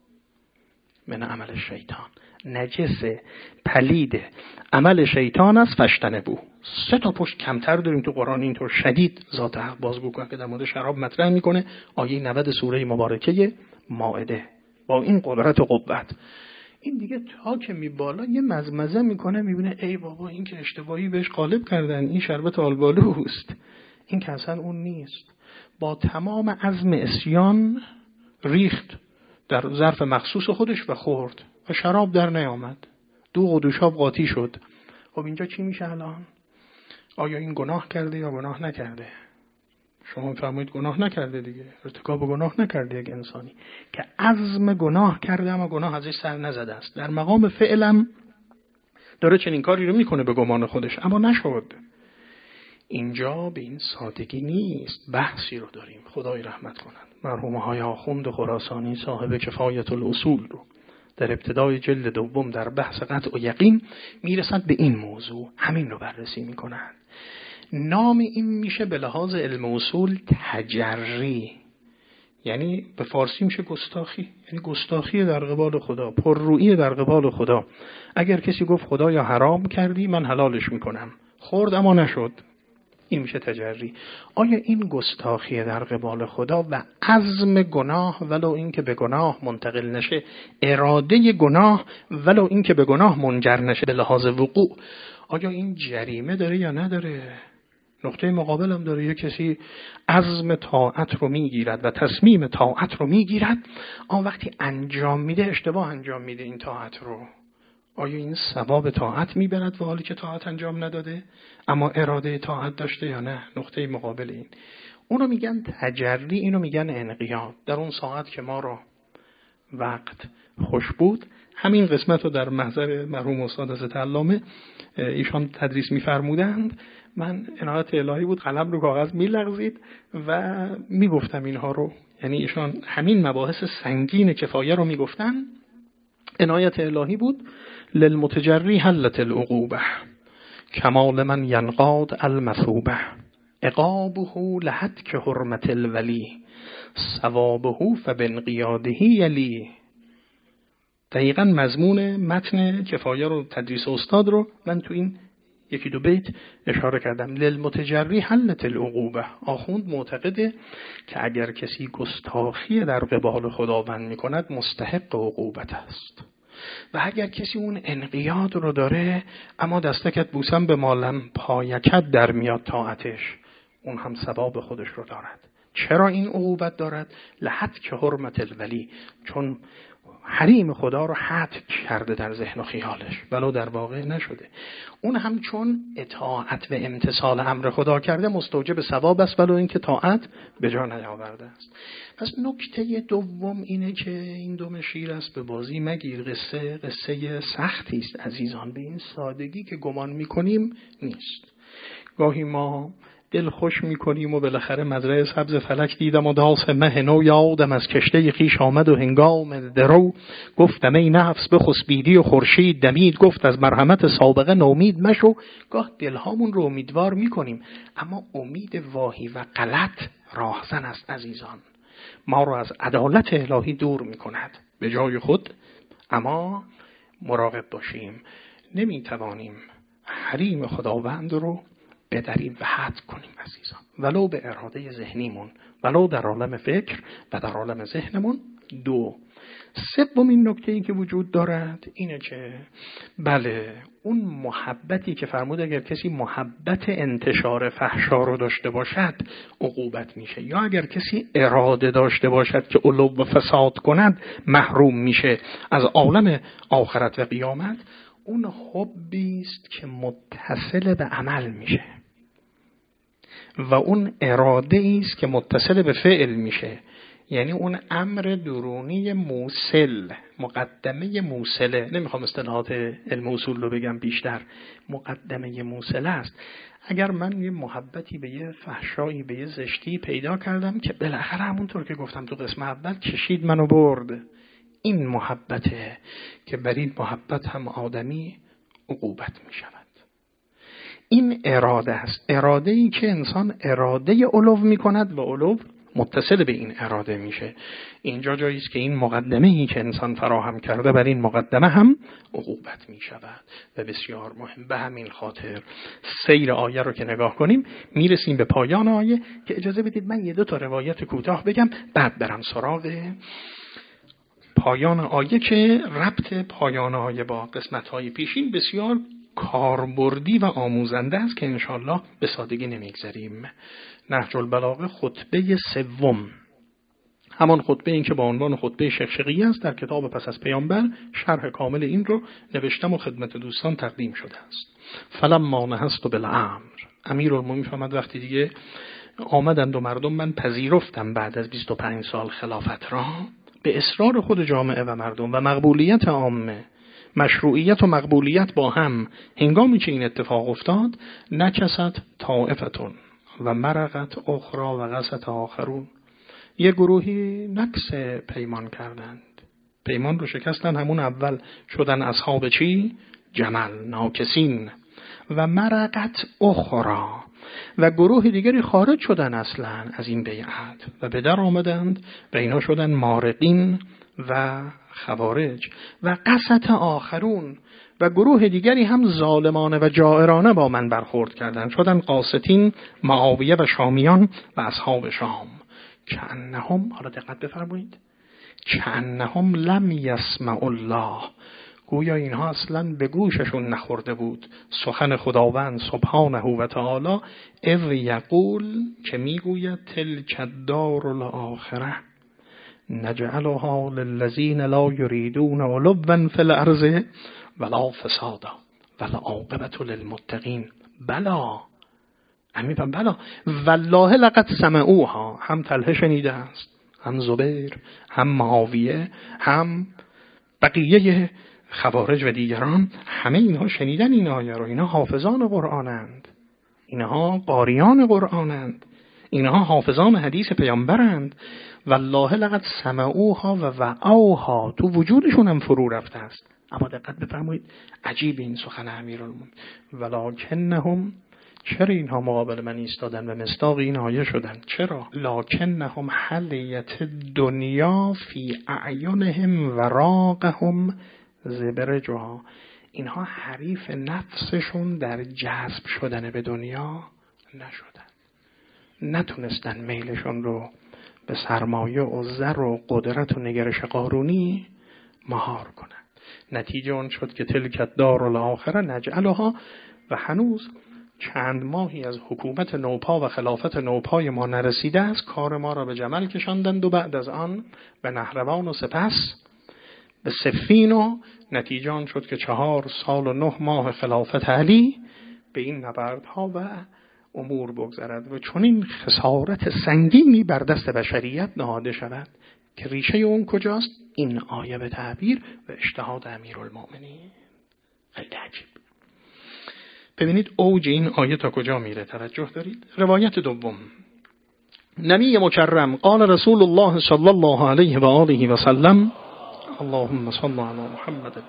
[SPEAKER 1] من عمل شیطان. نجس پلید عمل شیطان است فاجتنبوه. 3 تا پشت کمتر داریم تو قرآن اینطور شدید ذات حق بازگو که در مورد شراب مطرح میکنه. آیه 90 سوره مبارکه مائده با این قدرت و قوت. این دیگه تا که میبالا یه مزمزه میکنه، میبینه ای بابا این که اشتباهی بهش غالب کردن، این شربت آلبالوست، این که اصلا اون نیست. با تمام عزم عصیان ریخت در ظرف مخصوص خودش و خورد و شراب در نیامد، دوغ و دوشاب قاطی شد. خب اینجا چی میشه الان؟ آیا این گناه کرده یا گناه نکرده؟ شما فرمایید گناه نکرده دیگه، ارتکاب گناه نکرده یک انسانی که عزم گناه کرده اما گناه ازش سر نزده است، در مقام فعلم داره چنین کاری رو میکنه به گمان خودش اما نشد. اینجا به این سادگی نیست، بحثی رو داریم. خدای رحمت کند مرحوم های آخوند خراسانی صاحب کفایت الاصول رو در ابتدای جلد دوم در بحث قطع و یقین میرسند به این موضوع، همین رو بررسی میکنند. نام این میشه به لحاظ علم اصول تجری، یعنی به فارسی میشه گستاخی، یعنی گستاخی در قبال خدا، پررویی در قبال خدا. اگر کسی گفت خدایا حرام کردی من حلالش میکنم، خورد اما نشد، این میشه تجری. آیا این گستاخی در قبال خدا و عزم گناه ولو این که به گناه منتقل نشه، اراده گناه ولو این که به گناه منجر نشه به لحاظ وقوع، آیا این جریمه داره یا نداره؟ نقطه مقابل هم داره. یک کسی عزم طاعت رو میگیرد و تصمیم طاعت رو میگیرد، آن وقتی انجام میده اشتباه انجام میده این طاعت رو، آیا این ثواب طاعت میبرد و حالی که طاعت انجام نداده اما اراده طاعت داشته یا نه؟ نقطه مقابل این اونو میگن تجری، اینو میگن انقیاد. در اون ساعت که ما رو وقت خوش بود همین قسمت رو در محضر مرحوم استاد حضرت علامه ایشان تدریس میفرمودند، من عنایت الهی بود قلم رو کاغذ میلغزید و میگفتم اینها رو، یعنی ایشان همین مباحث سنگین کفایه رو میگفتن. عنایت الهی بود للمتجری حلت العقوبه کمال من ینقاد المثوبه عقابه لحد که حرمت الولی ثوابه فبانقیاده یلی. دقیقاً مضمون متن کفایه رو تدریس استاد رو من تو این یکی دو بیت اشاره کردم. للمتجری حلت العقوبه. آخوند معتقده که اگر کسی گستاخی در قبال خداوند میکند مستحق عقوبت است و اگر کسی اون انقیاد رو داره اما دستکت بوسم به مالم پایکت در میاد طاعتش، اون هم ثواب خودش رو دارد. چرا این عقوبت دارد؟ لحد که حرمت الولی، چون حریم خدا رو حد کرده در ذهن و خیالش ولو در واقع نشده. اون هم چون اطاعت و امتثال امر خدا کرده مستوجب ثواب است ولو اینکه طاعت به جا نیاورده است. پس نکته دوم اینه که این دم شیر است به بازی مگیر. قصه سختی است عزیزان، به این سادگی که گمان میکنیم نیست. گاهی ما دل خوش میکنیم و بالاخره مزرعه سبز فلک دیدم و داس مه نو یادم از کشته خویش آمد و هنگام درو گفتم ای نفس بخسبیدی و خورشید دمید گفت از مرحمت سابقه نومید مشو. گاه دلهامون رو امیدوار میکنیم اما امید واهی و غلط راهزن است عزیزان، ما رو از عدالت الهی دور میکند به جای خود. اما مراقب باشیم، نمیتوانیم حریم خداوند رو بدریم و حد کنیم عزیزان، ولو به اراده ذهنیمون، ولو در عالم فکر و در عالم ذهنمون. دو، سومین نکته‌ای که وجود دارد اینه که بله اون محبتی که فرمود اگر کسی محبت انتشار فحشا رو داشته باشد عقوبت میشه، یا اگر کسی اراده داشته باشد که علو و فساد کند محروم میشه از عالم آخرت و قیامت. اون حبی است که متصل به عمل میشه و اون اراده است که متصل به فعل میشه. یعنی اون امر درونی موصل، مقدمه موصله، نمیخوام اصطلاحات علم اصول رو بگم، بیشتر مقدمه موصله است. اگر من یه محبتی به یه فحشایی به یه زشتی پیدا کردم که بالاخره همونطور که گفتم تو قسم اول کشید منو برد، این محبته که بر این محبت هم آدمی عقوبت می شود. این اراده است، اراده ای که انسان اراده علو می کند و علو متصل به این اراده میشه. اینجا جایی است که این مقدمه ای که انسان فراهم کرده بر این مقدمه هم عقوبت می شود و بسیار مهم. به همین خاطر سیر آیه رو که نگاه کنیم میرسیم به پایان آیه که اجازه بدید من یه دو تا روایت کوتاه بگم بعد برم سراغ پایان آیه که ربط پایان آیه با قسمت‌های پیشین بسیار کاربردی و آموزنده است که انشالله به سادگی نمیگذریم. نهج البلاغه خطبه سوم، همان خطبه این که با عنوان خطبه شقشقی است، در کتاب پس از پیامبر شرح کامل این رو نوشتم و خدمت دوستان تقدیم شده است. فلما نهضت بالامر، امیرالمومنین فرمود وقتی دیگه آمدند و مردم من پذیرفتم بعد از 25 سال خلافت را به اصرار خود جامعه و مردم و مقبولیت عامه، مشروعیت و مقبولیت با هم، هنگامی که این اتفاق افتاد نکست طائفتون و مرقت اخرى و غست آخرون، یه گروهی نکس پیمان کردند، پیمان رو شکستن، همون اول شدن اصحاب چی؟ جمل، ناکسین. و مرقت اخرى، و گروه دیگری خارج شدن اصلا از این بیعت و به در آمدند و اینا شدن مارقین و خوارج. و قست آخرون، و گروه دیگری هم ظالمانه و جائرانه با من برخورد کردند، شدن قاستین، معاویه و شامیان و اصحاب شام. کأنهم، حالا دقت بفرمایید، کأنهم لم یسمع الله، گویا اینها اصلا به گوششون نخورده بود سخن خداوند سبحانه و تعالی. اذ یقول، که میگوید تلک الدار الاخره نجعلها للذین لا یریدون علوا فی الارض ولا فسادا والعاقبة للمتقین. بلا امیبن بلا والله لقد سمعوها، هم طلحه شنیده است، هم زبیر، هم معاویه، هم بقیه خوارج و دیگران، همه اینها شنیدن این آیه رو. اینها حافظان قرآنند، اینها قاریان قرآنند، اینها حافظان حدیث پیامبرند. والله لقد سمعوها و وعوها، تو وجودشون هم فرو رفته است. اما دقت بفرمایید عجیب این سخن امیرالمومنین، ولکنهم چرا اینها مقابل من ایستادن و مصداق این آیه شدن؟ چرا؟ لکنهم حلیت دنیا فی اعینهم وراقهم زبرجها. اینها حریف نفسشون در جذب شدن به دنیا نشدن، نتونستن میلشون رو به سرمایه و زر و قدرت و نگرش قارونی مهار کنن. نتیجه اون شد که تلک الدار الاخره نجعلها، و هنوز چند ماهی از حکومت نوپا و خلافت نوپای ما نرسیده است، کار ما را به جمل کشاندند و بعد از آن به نهروان و سپس به صفین، و نتیجه آن شد که 4 سال و 9 ماه خلافت علی به این نبردها و امور بگذرد و چون این خسارت سنگینی بر دست بشریت نهاده شود که ریشه اون کجاست؟ این آیه به تعبیر و اجتهاد امیرالمومنین. خیلی عجیب. ببینید اوج این آیه تا کجا میره، توجه دارید؟ روایت دوم، نبی مکرم قال رسول الله صلی الله علیه و آله و سلم اللهم صل علی محمد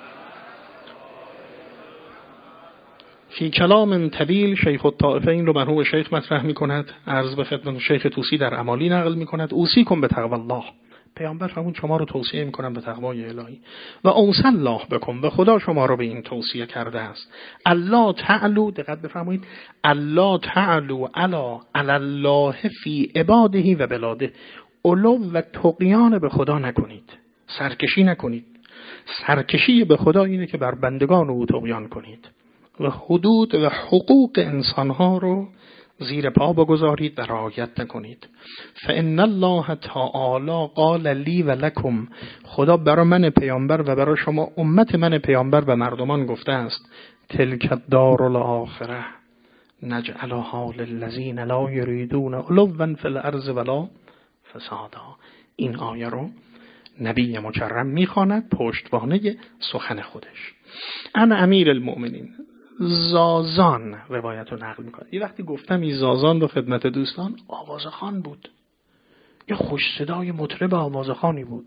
[SPEAKER 1] فی کلام طویل. شیخ الطائفه این رو مرحوم شیخ مطرح میکند، عرض به خدمت شیخ طوسی در امالی نقل میکند. اوصیکم به تقوی الله، پیامبر فرمود شما رو توصیه میکنم به تقوای الهی. و اوصی الله بکم، و خدا شما رو به این توصیه کرده است. الله تعلو، دقت بفرمایید، الله تعلو علی الله فی عباده و بلاده. علو و طغیان به خدا نکنید، سرکشی نکنید. سرکشی به خدا اینه که بر بندگان او طغیان کنید و حدود و حقوق انسانها رو زیر پا بگذارید و رعایت نکنید. فإن الله تعالی قال لی و لکم، خدا برای من پیامبر و برای شما امت من پیامبر و مردمان گفته است تلک الدار الاخره نجعلها للذین لا یریدون علوا فی الارض ولا فسادا. این آیه رو نبی مکرم میخواند پشتوانه سخن خودش. انا امیر المؤمنین، زازان روایت رو نقل میکنه. یه وقتی گفتم این زازان رو خدمت دوستان، آوازخوان بود، یه خوش صدای مطرب آوازخوانی بود.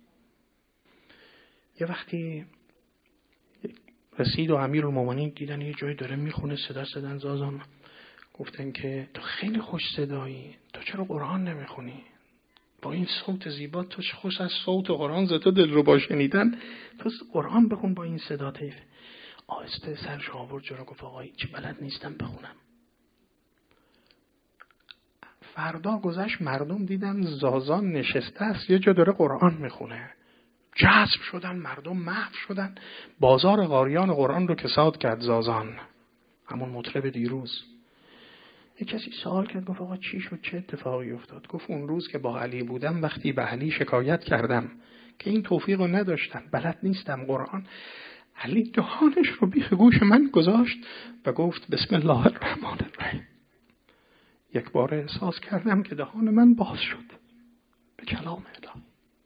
[SPEAKER 1] یه وقتی رسید و امیرالمومنین دیدن یه جایی داره میخونه، صدا زدن زازان، گفتن که تو خیلی خوش صدایی، تو چرا قرآن نمیخونی؟ با این صوت زیبا، تو خوش از صوت قرآن زده دل رو با شنیدن، تو قرآن بخون با این صدا طیف. آهسته سرش آورد جلو، گفت آقای چی بلد نیستم بخونم. فردا گذشت، مردم دیدن زازان نشسته است یه جا داره قرآن میخونه، جذب شدن، مردم محو شدن. بازار قاریان قرآن رو کساد کرد زازان، همون مطرب دیروز. یک کسی سوال کرد، گفت آقا چی شد، چه اتفاقی افتاد؟ گفت اون روز که با علی بودم، وقتی به علی شکایت کردم که این توفیق رو نداشتم، بلد نیستم قرآن، علی دهانش رو بیخ گوش من گذاشت و گفت بسم الله الرحمن الرحیم. یک بار احساس کردم که دهان من باز شد به کلام الهی.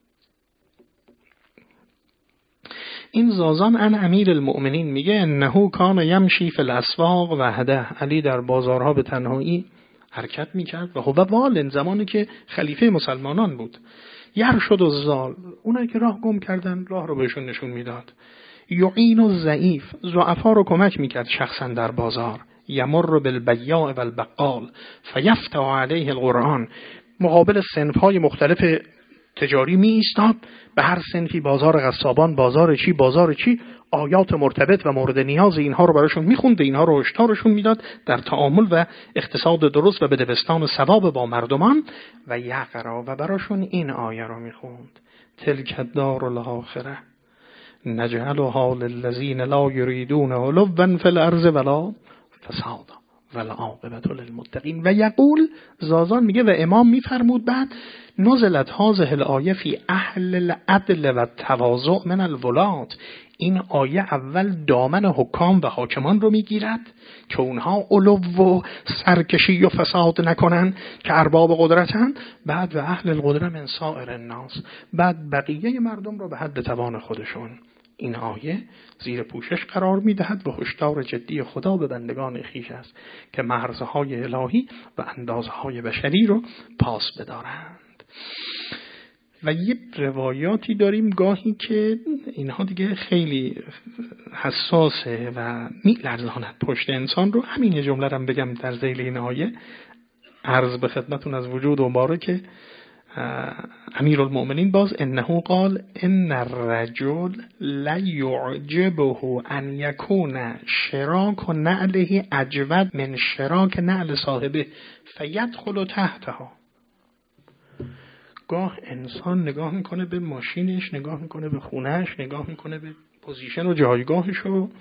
[SPEAKER 1] این زازان ان امیر المؤمنین میگه انه کان یمشی فی الاسواق وحده، علی در بازارها به تنهایی حرکت میکرد و هو والن، زمانی که خلیفه مسلمانان بود. یرشد الضال، اونایی که راه گم کردن راه رو بهشون نشون میداد. یعین الضعیف، ضعفا رو کمک میکرد شخصا در بازار. یمر بالبیاع و البقال فیفتح علیه القرآن، مقابل صنف‌های مختلف تجاری می ایستاد، به هر صنفی، بازار قصابان، بازار چی آیات مرتبط و مورد نیاز اینها رو براشون میخوند، اینها رو هشدارشون میداد در تعامل و اقتصاد درست و به دبستان ثواب با مردمان. و یقرا، و براشون این آیه رو میخوند تلک الدار الاخره نجعلها للذین لا یریدون علوا فی الارض ولا فسادا والعاقبة للمتقین. و یقول، زازان میگه و امام میفرمود بعد نزلت هذه الآیه فی اهل العدل و التواضع من الولات. این آیه اول دامن حکام و حاکمان رو میگیرد که اونها علو و سرکشی و فساد نکنن که ارباب قدرتن، بعد و اهل القدرت من سائر الناس، بعد بقیه مردم رو به حد توان خودشون. این آیه زیر پوشش قرار میدهد و هشدار جدی خدا به بندگان خویش است که مرزهای الهی و اندازهای بشری رو پاس بدارند. و یه روایاتی داریم گاهی که اینها دیگه خیلی حساسه و می‌لرزاند پشت انسان رو. همین جمله رو بگم در ذیل این آیه، عرض به خدمتون از وجود مبارک امیرالمؤمنین باز انه قال ان الرجل لا يعجبه ان يكون شراك نعله اجود من شراك نعل صاحبه فيدخل تحتها. گاه انسان نگاه میکنه به ماشینش، نگاه میکنه به خونهش، نگاه میکنه به پوزیشن و جایگاهش و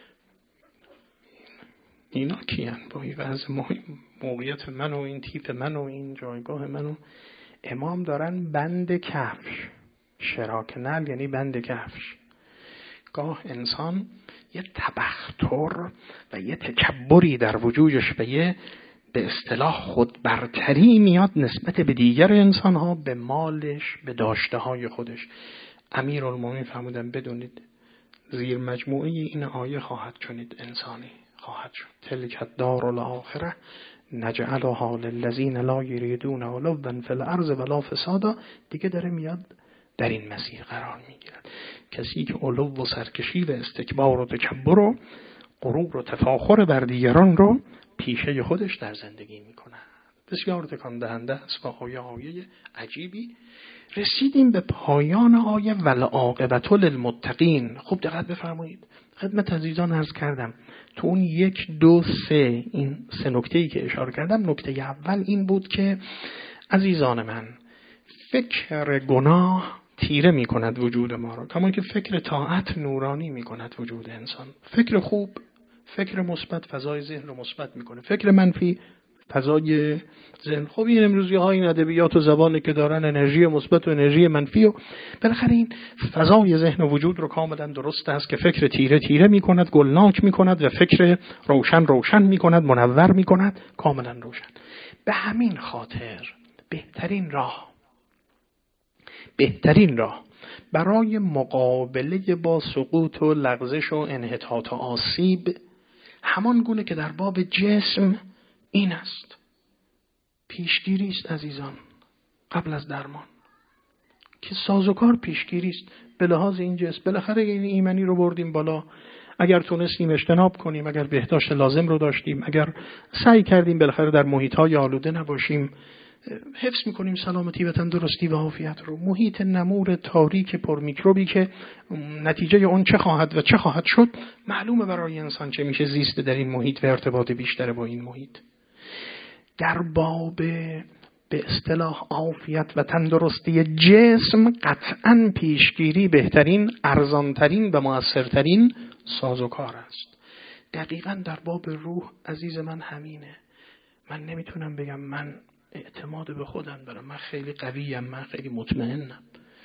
[SPEAKER 1] اینا کیان با این وضع موقعیت من و این تیپ من و این جایگاه من و امام دارن بند کفش، شراک نعل یعنی بند کفش. گاه انسان یه تبختر و یه تکبری در وجودش و یه به اصطلاح خودبرتری میاد نسبت به دیگر انسان ها، به مالش، به داشته های خودش. امیرالمومنین فرمودن بدونید زیر مجموعه این آیه خواهد شدید انسانی خواهد شد. تلک الدار الاخره نجعلها للذین لا یریدون علوا فی الارض ولا فسادا. دیگه داره میاد در این مسیر قرار میگیرد. کسی که علو و سرکشی و استکبار و تکبر و غرور و تفاخر بر دیگران رو پیشه خودش در زندگی میکنه. بسیار تکان دهنده است و آیه عجیبی. رسیدیم به پایان آیه والعاقبة للمتقین. خوب دقت بفرمایید. خدمت عزیزان عرض کردم تو اون 1 2 3 این 3 نکته‌ای که اشاره کردم، نکته اول این بود که عزیزان من فکر گناه تیره می کند وجود ما رو، کما که فکر طاعت نورانی می کند وجود انسان. فکر خوب، فکر مثبت فضای ذهن رو مثبت می کنه، فکر منفی فضای ذهن. خب این امروزی ها این ادبیات و زبانی که دارن انرژی مثبت و انرژی منفی و بالاخره این فضای ذهن و وجود رو کاملا درست است که فکر تیره می کند، گلناک می کند و فکر روشن می کند، منور می کند، کاملا روشن. به همین خاطر بهترین راه برای مقابله با سقوط و لغزش و انحطاط و آسیب همان گونه که در باب جسم این است. پیشگیری است عزیزان قبل از درمان. که سازوکار پیشگیری است به لحاظ این جسم. بالاخره این ایمنی رو بردیم بالا، اگر تونستیم اجتناب کنیم، اگر بهداشت لازم رو داشتیم، اگر سعی کردیم بالاخره در محیط‌های آلوده نباشیم، حفظ میکنیم سلامتی و تندرستی و عافیت رو. محیط نمور تاریک پر میکروبی که نتیجه اون چه خواهد و چه خواهد شد معلومه برای انسان چه میشه زیست در این محیط و ارتباط بیشتر با این محیط. در باب به اصطلاح عافیت و تندرستی جسم قطعاً پیشگیری بهترین، ارزانترین و مؤثرترین سازوکار است. دقیقاً در باب روح عزیز من همینه. من نمیتونم بگم من اعتماد به خودم دارم، من خیلی قویم، من خیلی مطمئنم.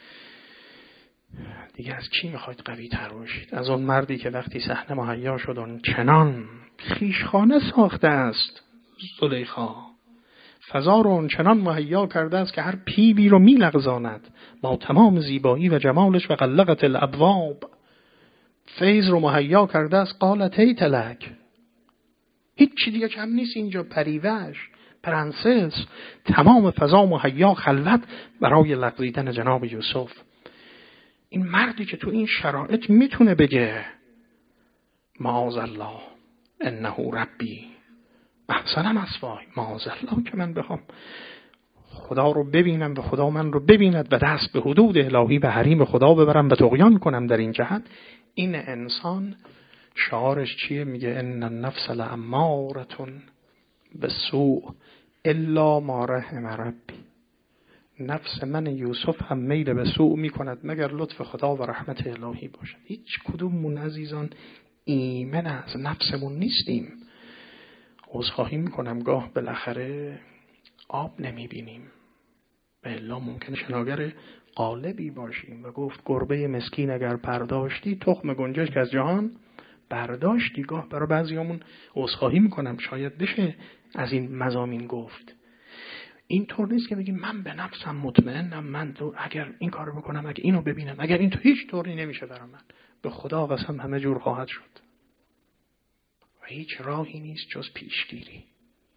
[SPEAKER 1] دیگه از چی میخواید قوی تر باشید؟ از اون مردی که وقتی صحنه مهیا شد اون چنان خویشخانه ساخته است زلیخا، فضا رو اون چنان مهیا کرده است که هر پیلی رو میلغزاند با تمام زیبایی و جمالش و غلقت الابواب. فیض رو مهیا کرده است قالت هیت لک، هیچ چی دیگه کم نیست اینجا، پریوش، پرنسس، تمام فضا مهیا خلوت برای لغزیدن جناب یوسف. این مردی که تو این شرایط میتونه بگه معاذ الله انه ربی احسن مثوای، معاذ الله که من بخوام خدا رو ببینم و خدا من رو ببیند و دست به حدود الهی به حریم خدا ببرم و طغیان کنم در این جهت. این انسان شعارش چیه؟ میگه ان النفس لاماره بالسوء الا ما رحم ربی. نفس من یوسف هم میل به سوء میکند مگر لطف خدا و رحمت الهی باشد. هیچ کدوممون عزیزان ایمن از نفسمون نیستیم. عذرخواهی میکنم گاه بالاخره آب نمیبینیم و الا ممکنه شناگر قالبی باشیم و گفت گربه مسکین اگر پرداشتی تخم گنجشک از جهان برداشتی. گاه برای بعضیامون عذرخواهی میکنم شاید بشه از این مضامین گفت. این طور نیست که بگیم من به نفسم مطمئنم، من تو اگر این کارو بکنم، اگر اینو ببینم، اگر این تو هیچ طوری نمیشه برای من. به خدا قسم همه جور خواهد شد و هیچ راهی نیست جز پیشگیری.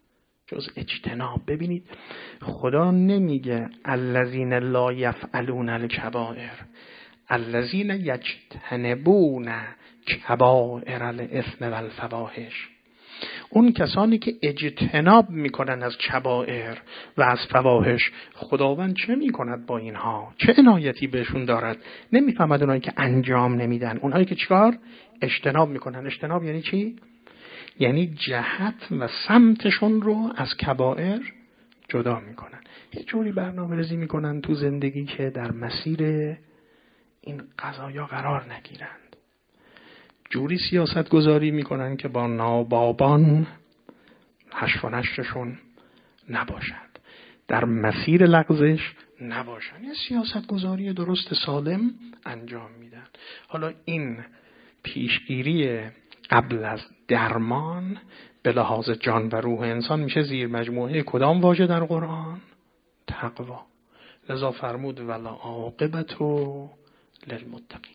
[SPEAKER 1] جز اجتناب. ببینید خدا نمیگه الذین لا یفعلون الکبائر، الذین یجتنبون کبائر الاثم والفواحش. اون کسانی که اجتناب میکنن از کبائر و از فواحش، خداوند چه میکند با اینها؟ چه عنایتی بهشون دارد؟ نمیفهمد اونایی که انجام نمیدن، اونایی که چیکار؟ اجتناب میکنن. اجتناب یعنی چی؟ یعنی جهت و سمتشون رو از کبائر جدا میکنن. یه جوری برنامه‌ریزی میکنن تو زندگی که در مسیر این قضایا قرار نگیرند. جوری سیاست گذاری میکنن که با نابابان حشو و نشرشون نباشد، در مسیر لغزش نباشن. یه سیاست گذاری درست سالم انجام میدن. حالا این پیشگیری قبل از درمان به لحاظ جان و روح انسان میشه زیر مجموعه کدام واژه در قرآن؟ تقوا. لذا فرمود ولا عاقبت للمتقین.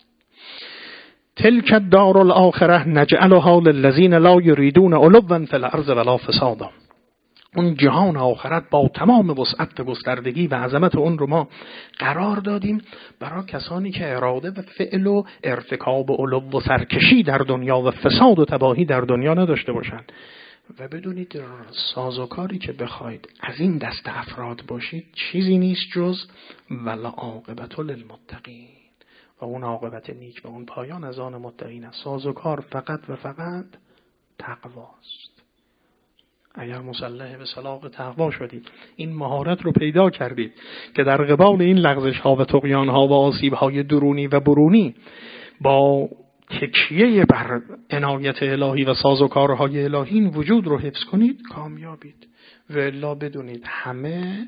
[SPEAKER 1] تلک الدار الاخره نجعلها للذین لا یریدون علوا فی الارض ولا فسادا. اون جهان آخرت با تمام وسعت و گستردگی و عظمت اون رو ما قرار دادیم برای کسانی که اراده و فعل و ارتکاب و علو و سرکشی در دنیا و فساد و تباهی در دنیا نداشته باشند. و بدونید سازوکاری که بخواید از این دست افراد باشید چیزی نیست جز ولا عاقبت للمتقین، و اون عاقبت نیک و اون پایان از آن متقین است. سازوکار فقط و فقط تقواست. اگر مسلح به سلاح تقوا شدید، این مهارت رو پیدا کردید که در قبال این لغزش ها و طغیان ها و آسیب های درونی و برونی با تکیه بر عنایت الهی و سازوکارهای الهی این وجود رو حفظ کنید، کامیابید. و الا بدونید همه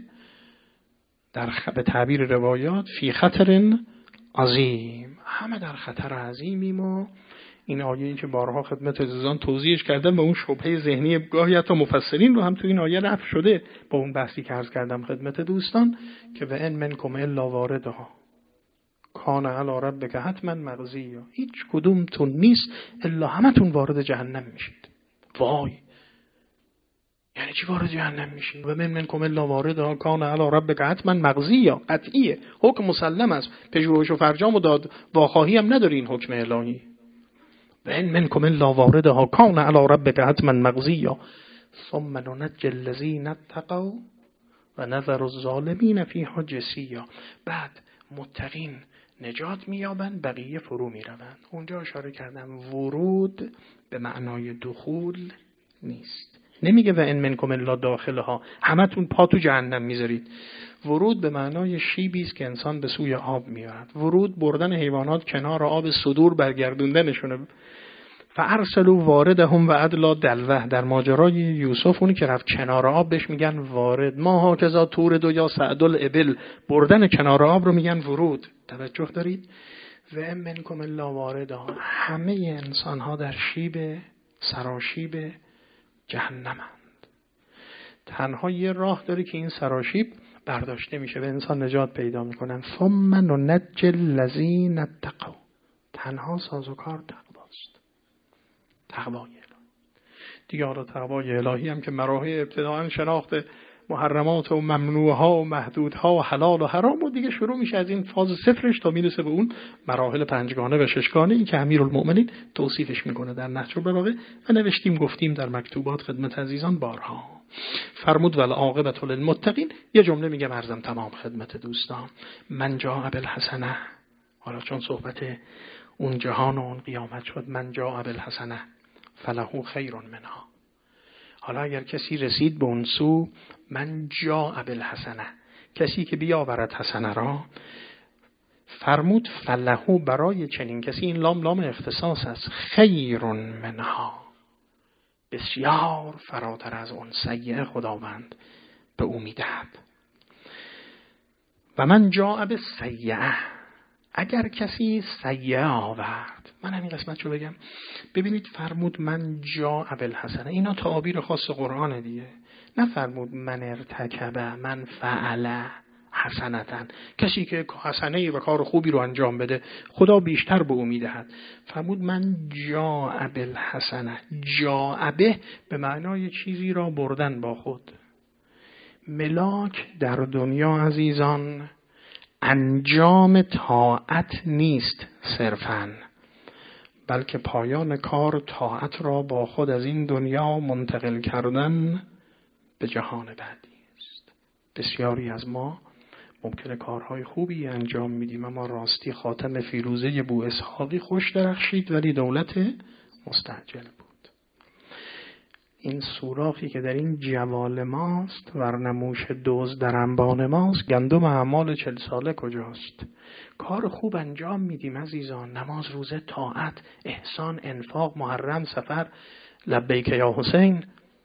[SPEAKER 1] به تعبیر روایات فی خطر عظیم، همه در خطر عظیمیم. و این آیه‌ای که بارها خدمت عزیزان توضیحش کردم و اون شبهه ذهنی گاهی حتی مفسرین رو هم تو این آیه رفع شده با اون بحثی که عرض کردم خدمت دوستان که و ان منکم الا واردها کان علی ربک حتما مقضیه. هیچ کدومتون نیست الا همتون وارد جهنم میشید. وای، یعنی چی وارد جهنم میشید؟ و منکم الا واردها کان علی ربک حتما مقضیه. قطعیه، حکم مسلم است، پژوهش و فرجام و داد واخواهی هم نداری این حکم الهی. و ان منکم الا واردها کان علی ربک حتما مقضیه ثم ننجی الذین اتقوا و نذر الظالمین فیها جثیا. بعد متقین نجات میابند، بقیه فرو میروند. اونجا اشاره کردم ورود به معنای دخول نیست. نمیگه و ان منکم الا داخلها، همتون پا تو جهنم میذارید. ورود به معنای شیبی است که انسان به سوی آب میارد. ورود بردن حیوانات کنار آب، صدور برگردوندنشونه. فارسلوا واردهم و ادلا دلوه. در ماجرای یوسف اونی که رفت کنار آب بهش میگن وارد. ما هاکذا تور دو یا سعدل ابل، بردن کنار آب رو میگن ورود. توجه دارید؟ و ام منکم الا واردها، همه انسان ها در شیب سراشیب جهنمند. تنها یه راه داره که این سراشیب برداشته میشه و انسان نجات پیدا میکنن. ثم ننجی الذین اتقوا. تنها سازوکار تقواست، تقوای الهی. دیگه حالا تقوای الهی هم که مراحل ابتداءً شناخت محرمات و ممنوعها و محدودها و حلال و حرام و دیگه شروع میشه از این فاز صفرش تا میرسه به اون مراحل پنجگانه و ششگانه ای که امیرالمؤمنین توصیفش میکنه در نهج البلاغه و نوشتیم گفتیم در مکتوبات خدمت عزیزان بارها. فرمود والعاقبة للمتقین. یه جمله میگم عرضم تمام خدمت دوستان. من جاء بالحسنه، حالا چون صحبت اون جهان و اون قیامت شد، من جاء بالحسنه فله خیر منها. حالا اگر کسی رسید به اون سو، من جاء بالحسنه، کسی که بیاورد حسنه را، فرمود فله، برای چنین کسی، این لام اختصاص است، خیر منها، بسیار فراتر از اون سیئه خداوند به او میدهد. و من جاء بالسیئه، اگر کسی سیئه آورد. من همین قسمت رو بگم. ببینید فرمود من جاء بالحسنه، اینا تعابیر خاص قرآن دیگه. نه فرمود من ارتکب، من فعل، حسنتن، کسی که حسنه و کار خوبی رو انجام بده خدا بیشتر به او میدهد. فرمود من جاء بالحسنه، جاء به معنای چیزی را بردن با خود. ملاک در دنیا عزیزان انجام طاعت نیست صرفاً، بلکه پایان کار طاعت را با خود از این دنیا منتقل کردن به جهان بعدی است. بسیاری از ما ممکنه کارهای خوبی انجام میدیم اما راستی خاتم فیروزه بو اسحاقی خوش درخشید ولی دولت مستعجل بود. این سوراخی که در این جوال ماست، ورنموش دوز در انبان ماست، گندم اعمال 40 ساله کجاست؟ کار خوب انجام میدیم عزیزان، نماز، روزه، طاعت، احسان، انفاق، محرم، سفر، لبیک یا حسین،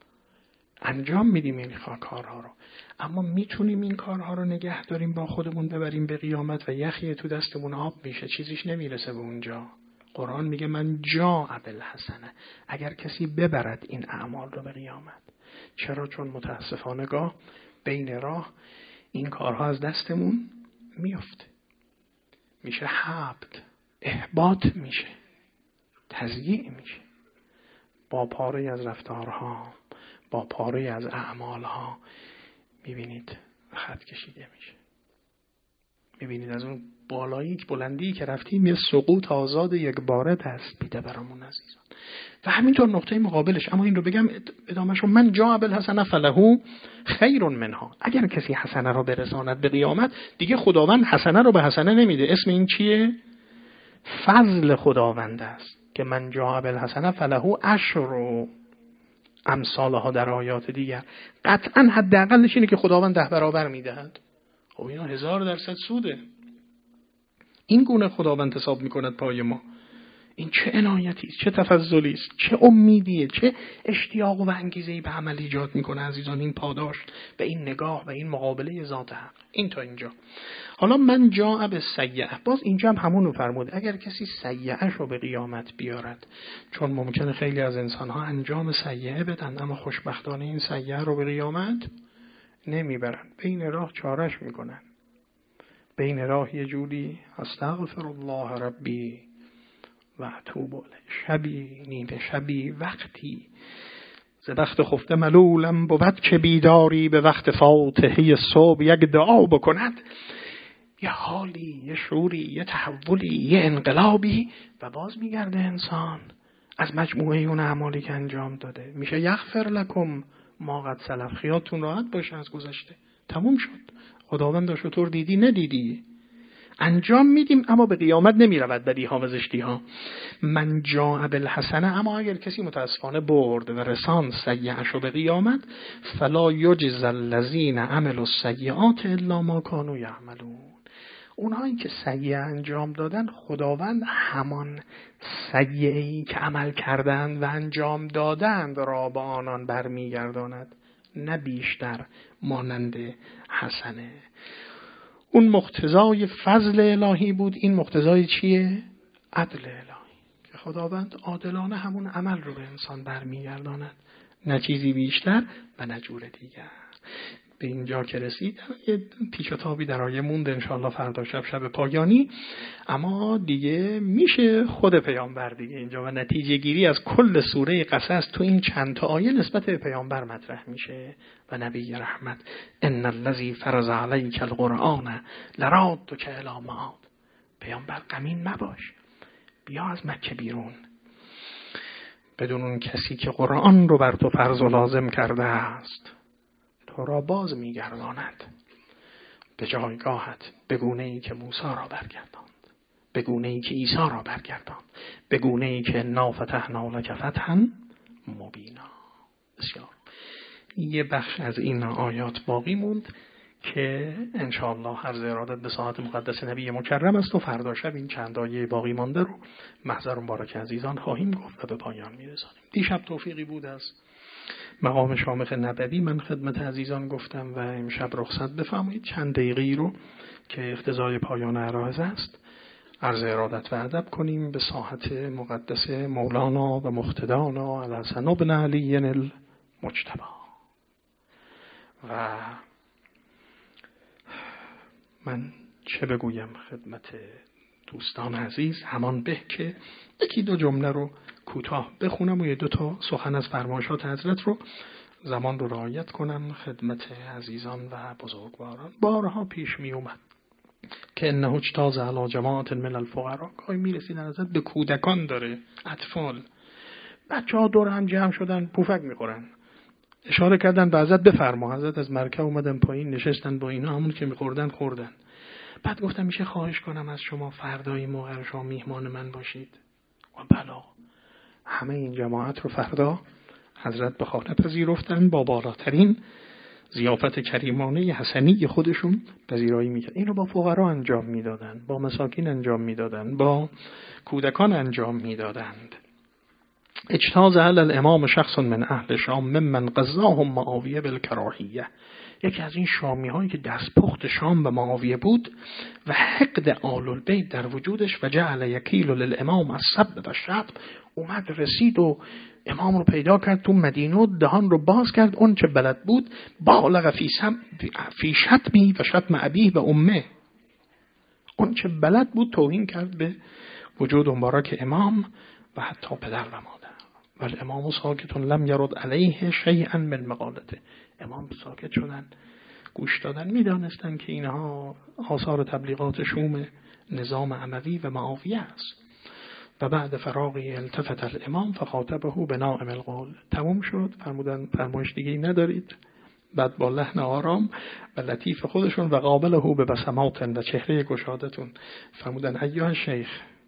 [SPEAKER 1] انجام میدیم این کارها رو، اما میتونیم این کارها رو نگه داریم با خودمون ببریم به قیامت و یخی تو دستمون آب میشه، چیزیش نمیرسه به اونجا. قرآن میگه من جاء بالحسنه، اگر کسی ببرد این اعمال رو به قیامت. چرا؟ چون متاسفانه گاه بین راه این کارها از دستمون میفته، میشه حبط، احباط میشه، تضییع میشه، با پاره از رفتارها، با پاره از اعمالها میبینید خط کشیده میشه. میبینید از اون بالایی که بلندی که رفتیم یه سقوط آزاد یک باره دست میده برامون عزیزان. و همینطور نقطه مقابلش، اما این رو بگم ادامهش، من جاء بالحسنه فله خیر منها، اگر کسی حسنه رو برساند به قیامت دیگه خداوند حسنه رو به حسنه نمیده. اسم این چیه؟ فضل خداوند است که من جاء بالحسنه فله عشر امثالها در آیات دیگر. قطعا حداقلش اینه که خداوند 10 برابر میدهد. خب اینا 1000% سوده. این گونه خداوند حساب میکند پای ما. این چه عنایتی است، چه تفضلی است، چه امیدیه، چه اشتیاق و انگیزه‌ای به عمل ایجاد میکنه عزیزان این پاداش و این نگاه و این مقابله ذات حق. این تا اینجا. حالا من جاء بالسیئه، باز اینجا هم همون رو فرمود، اگر کسی سیئه‌اش رو به قیامت بیارد، چون ممکنه خیلی از انسان‌ها انجام سیئه بدن اما خوشبختانه این سیئه رو به قیامت نمیبرن، بین راه چارش میکنن، بین راه یه جوری استغفر الله ربی و اتوب الیه، شبی نیمه شبی وقتی ز وقت خفته ملولم بود که بیداری به وقت فاتحه صبح یک دعا بکند، یه حالی، یه شعوری، یه تحولی، یه انقلابی و باز میگرده انسان از مجموعه اون اعمالی که انجام داده. میشه یغفر لکم ما قد سلف، خیالتون راحت باشه از گذشته، تموم شد. خداوند شطور دیدی ندیدی انجام میدیم اما به قیامت نمیرود بدیها و زشتیها. من جاء بالحسنه، اما اگر کسی متاسفانه برد و رسان سیئه‌اش به قیامت، فلا یجزی الذین عملوا السیئات الا ما کانوا یعملون، اونهایی که سیئه انجام دادن خداوند همان سیئه‌ای که عمل کردند و انجام دادند را به آنان برمیگرداند، نه بیشتر، مانند حسنه. اون مقتضای فضل الهی بود، این مقتضای چیه؟ عدل الهی، که خداوند عادلانه همون عمل رو به انسان برمیگرداند، نه چیزی بیشتر و نه جور دیگر. به اینجا که رسید یه پیچ و تابی در آیه موند، انشاءالله فردا شب پایانی، اما دیگه میشه خود پیامبر دیگه اینجا و نتیجه گیری از کل سوره قصص تو این چند تا آیه نسبت به پیامبر مطرح میشه و نبی رحمت. ان الذی فرض علیک القرآن لرادک الی معاد، پیامبر غمین مباش، بیا از مکه بیرون، بدون اون کسی که قرآن رو بر تو فرض و لازم کرده است تو را باز میگرداند به جایگاهت، به گونه‌ای که موسی را برگرداند، به گونه‌ای که عیسی را برگرداند، به گونه‌ای که انا فتحنا لک فتحا مبینا. بسیار یه بخش از این آیات باقی موند که انشاءالله هر ارادت به ساعت مقدس نبی مکرم است و فردا شب این چند آیه باقی مانده رو محضر مبارک عزیزان خواهیم گفت و به پایان میرسانیم. دیشب توفیقی بود از مقام شامخ نبوی من خدمت عزیزان گفتم و امشب رخصت بفرمایید چند دقیقه‌ای رو که اقتضای پایان عرایض است عرض ارادت و ادب کنیم به ساحت مقدس مولانا و مقتدانا الحسن بن علی المجتبی. و من چه بگویم خدمت دوستان عزیز، همان به که یکی دو جمله رو کوتاه بخونم و یه دو تا سخن از فرمایشات حضرت رو زمان رو رعایت کنم خدمت عزیزان و بزرگواران. بارها پیش می اومد که انه اجتاز علی جماعت من الفقراء، گاهی میرسید حضرت به کودکان داره، اطفال، بچه‌ها دور هم جمع شدن پوفک میخورن، اشاره کردن به حضرت بفرما. حضرت از مرکب اومدن پایین نشستن با اینا، همون که میخوردن خوردن. بعد گفتم میشه خواهش کنم از شما فردای موقع شما میهمان من باشید؟ و بلا، همه این جماعت رو فردا حضرت به خانه پذیرفتن، با بالاترین ضیافت کریمانه حسنی خودشون پذیرایی میکرد. این رو با فقرا انجام میدادن، با مساکین انجام میدادن، با کودکان انجام میدادند. اجتاز علی الامام شخص من اهل شام ممن قضاهم معاویه بالکراهیه، یکی از این شامی هایی که دستپخت شام به معاویه بود و حقد آل البیت در وجودش، و جعل یکیل للامام السب و شتم، اومد رسید و امام رو پیدا کرد تو مدینه و دهان رو باز کرد، اون چه بلد بود بالغ فی شتمی و شتم ابیه و امه، اون چه بلد بود توهین کرد به وجود مبارک امام و حتی پدر و مادر. ولی امام ساکتون لم یرد علیه شیئا من مقالته، امام ساکت شدن، گوش دادن، میدانستن که اینها آثار تبلیغات شوم نظام اموی و معاویه است. و بعد فراغی التفت الامام فخاطبه بناعم القول، تموم شد، فرمودن فرمایش دیگه ای ندارید. بعد با لحن آرام و لطیف خودشون و قابله به بسماتن، و چهره گشادتون فرمودن ایها شیخ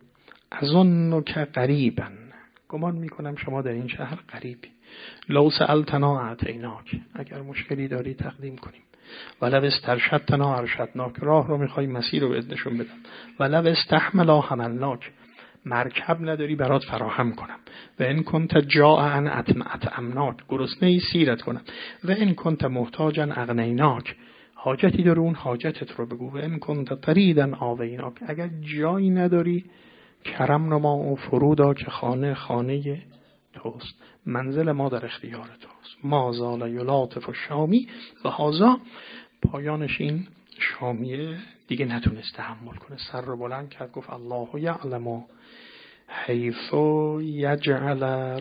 [SPEAKER 1] اظنک قریبا، گمان میکنم شما در این شهر قریبی، لو سألتنا اعطیناک، اگر مشکلی داری تقدیم کنیم، ولو استرشدتنا ارشدناک، راه رو میخوای مسیر رو نشون بدم، ولو استحملا حملناک، مرکب نداری برات فراهم کنم، و ان کنت جائعا اطعمناک، گرسنه ای سیرت کنم، و ان کنت محتاجا اغنیناک، حاجتی داری اون حاجتت رو بگو، و ان کنت طریدا آویناک، اگر جایی نداری کرم نما و فرودا که خانه توست، منزل ما در اختیار توست. ما زال یلاطف الشامی و هذا، پایانش این شامیه دیگه نتونست تحمل کنه، سر رو بلند کرد گفت الله یعلم حیث یجعل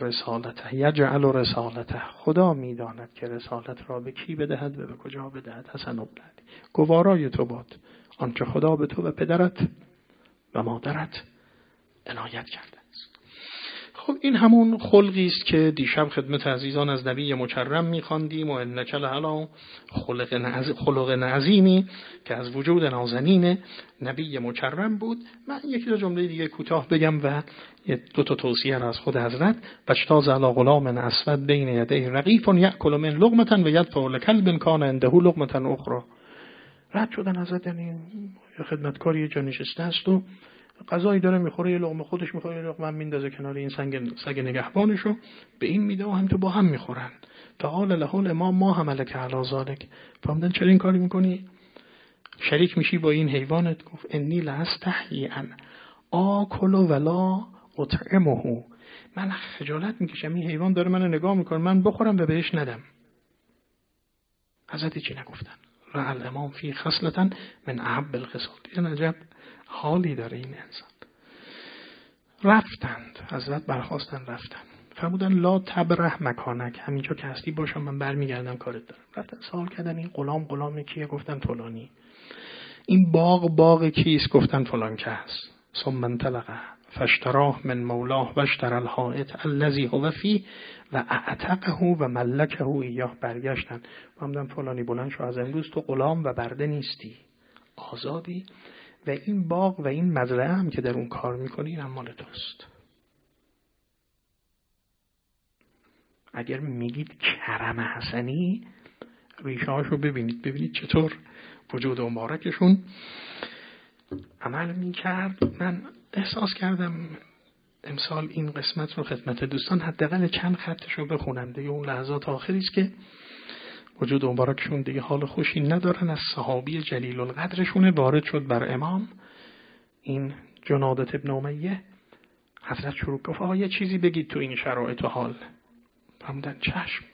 [SPEAKER 1] رسالته، خدا میداند که رسالت را به کی بدهد و به کجا بدهد. حسن ابن علی، گوارای تو باد آنچه خدا به تو و پدرت و مادرت عنایت کرده است. خب این همون خلقی است که دیشب خدمت عزیزان از نبی مکرم می‌خواندیم، و انک لعلی خلق عظیمی، که از وجود نازنین نبی مکرم بود. من یکی دو جمله دیگه کوتاه بگم و دو تا توصیه از خود حضرت. بجتاز علی غلام اسود بین یدیه رغیف یأکل من لقمه و یدفع لکلب کان عنده لقمه اخرى. رد شدن حضرت، یعنی خدمتکار یه جا نشسته است و غذایی داره میخوره، یه لقمه خودش میخوره، یه لقمه میندازه کنار این سگ نگهبانشو، به این میده و هم تو با هم میخورن. فقال له الامام ما حملک علی ذلک، فرمودن چرا این کاری میکنی؟ شریک میشی با این حیوانت؟ گفت انی لاستحیی ان آکل ولا اطعمه، من خجالت میکشم این حیوان داره منو نگاه میکنه، من بخورم و بهش ندم. حضرت چی نگفتن؟ رأى الامام فی خصلة من احب الخصال، این عجب حالی داره این انسان. رفتند، حضرت برخواستن رفتن، فرمودن لا تبرح مکانک، همینجا که هستی باشم، من برمیگردم کارت دارم. رفتن سوال کردن این غلام کیه؟ گفتن فلانی. این باغ کیست؟ گفتن فلان کس. ثم انطلق فاشتراه من مولاه و اشترى الحائط الذي هو فيه و اعتقه و ملکه ایاه. برگشتن فرمودن فلانی بلند شو، از امروز تو غلام و برده نیستی، آزادی، و این باغ و این مزرعه هم که در اون کار میکنی این هم مال توست. اگر میگید کرم حسنی، ریشه هاشو ببینید چطور وجود مبارکشون عمل میکرد. من احساس کردم امسال این قسمت رو خدمت دوستان حداقل چند خطش رو بخونم دیگه. اون لحظات آخری است که وجود مبارکشون دیگه حال خوشی ندارن. از صحابی جلیل القدرشون وارد شد بر امام این جنادة ابن امیه. حضرت شروع گفت آقا یه چیزی بگید تو این شرایط و حال. فرمودن چشم.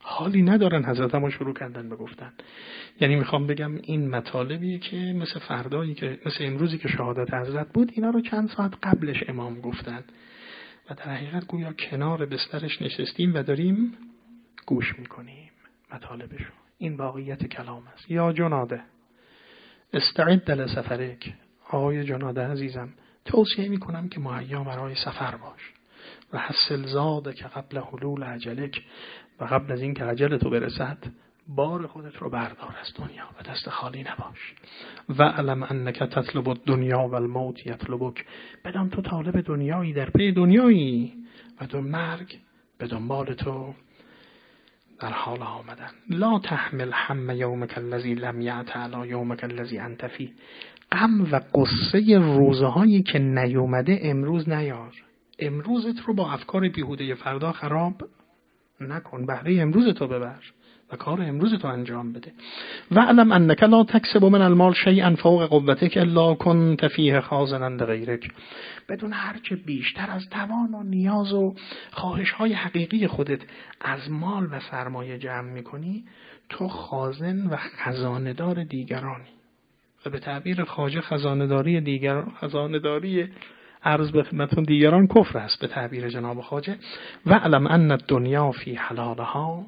[SPEAKER 1] حالی ندارن حضرت ما شروع کردن بگفتن. یعنی میخوام بگم این مطالبیه که مثل فردایی که مثل امروزی که شهادت حضرت بود، اینا رو چند ساعت قبلش امام گفتن و در حقیقت گویا کنار بسترش نشستیم و داریم گوش میکنیم مطالبشو. این واقعیت کلام است. یا جناده استعد لسفرک، آقای جناده عزیزم توصیه میکنم که مهیا برای سفر باش و حسل زاده که قبل حلول عجلک، و قبل از این که عجل تو برسد بار خودت رو بردار از دنیا و دست خالی نباش. و علم انک تطلب الدنیا و الموت یطلبک، بدان تو طالب دنیایی، در پی دنیایی و تو مرگ به دنبال تو در حال آمدن. لا تحمل هم یومک الذی لم یأت علی یومک الذی انت فیه، غم و قصه روزهایی که نیومده امروز نیار. امروزت رو با افکار بیهوده فردا خراب نکن، بهره امروز تو ببر و کار امروز تو انجام بده. و علم انک لا تکسب من المال شیئا فوق قوتک الا کنت فیه خازنا لغیرک، بدون هرچه بیشتر از توان و نیاز و خواهش‌های حقیقی خودت از مال و سرمایه جمع می‌کنی، تو خازن و خزانه‌دار دیگرانی. و به تعبیر خواجه خزانه‌داری دیگران، خزانه‌داری عرض به خدمتتون دیگران کفر است به تعبیر جناب خواجه. و علم ان الدنیا فی حلالها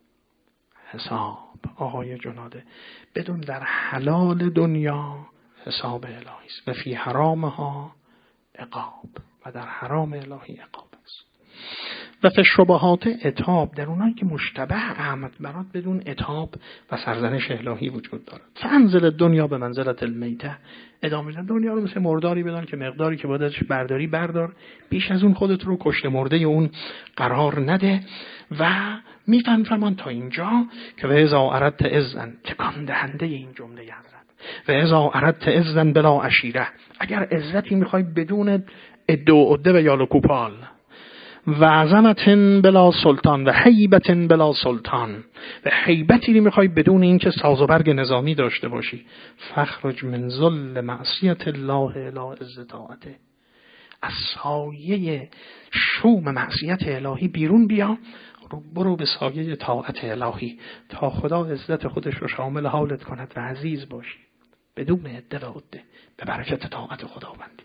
[SPEAKER 1] حساب، آقای جناده بدون در حلال دنیا حساب الهی است و فی حرامها عقاب، و در حرام الهی عقاب است. و فی الشبهات عتاب، در اونایی که مشتبه احمد برات بدون عتاب و سرزنش الهی وجود دارد. فانزل دنیا به منزلت المیته، ادامه میدن دنیا رو مثل مرداری بدان که مقداری که بادش برداری بردار، بیش از اون خودت رو کشته مرده اون قرار نده. و میفهمان تا اینجا که و اذا اردت اذن، تکان دهنده این جمله حضرت، و اذا اردت اذن بلا عشیره، اگر عزتی میخوای بدون عده و عده و یال و کوپال، و عظمتن بلا سلطان و هیبتن بلا سلطان، و هیبتی میخوای بدون این که ساز و برگ نظامی داشته باشی، فخرج من ذل معصیت الله الی عز طاعته، از سایه شوم معصیت الهی بیرون بیا، برو به سایه طاعت الهی تا خدا عزت خودش رو شامل حالت کند و عزیز باشی بدون عده و عده به برکت طاعت خداوندی.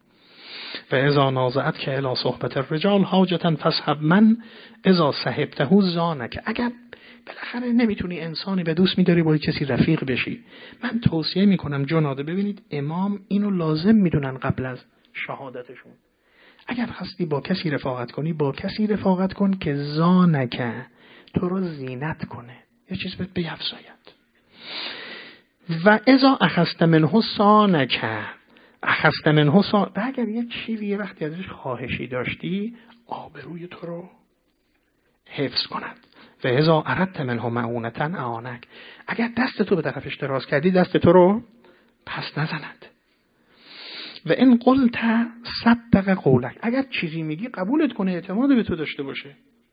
[SPEAKER 1] و اذا نازعت که الی صحبت الرجال حاجتا فصحب من اذا صحبته زانک، اگر بالاخره نمیتونی انسانی به دوست میداری با کسی رفیق بشی، من توصیه میکنم جناده، ببینید امام اینو لازم میدونن قبل از شهادتشون، اگر خواستی با کسی رفاقت کنی با کسی رفاقت کن که زانک تو رو زینت کنه، یه چیز بهت بیفزاید. و اذا اخذت منه سانک، اخذت منه سانک، و اگر یه چیزی یه وقتی ازش خواهشی داشتی آبروی تو رو حفظ کند. و اذا اردت منه معونتا اعانک، اگر دست تو به طرفش دراز کردی دست تو رو پس نزند. و این قلت صدق قولک، اگر چیزی میگی قبولت کنه، اعتماد به تو داشته باشه.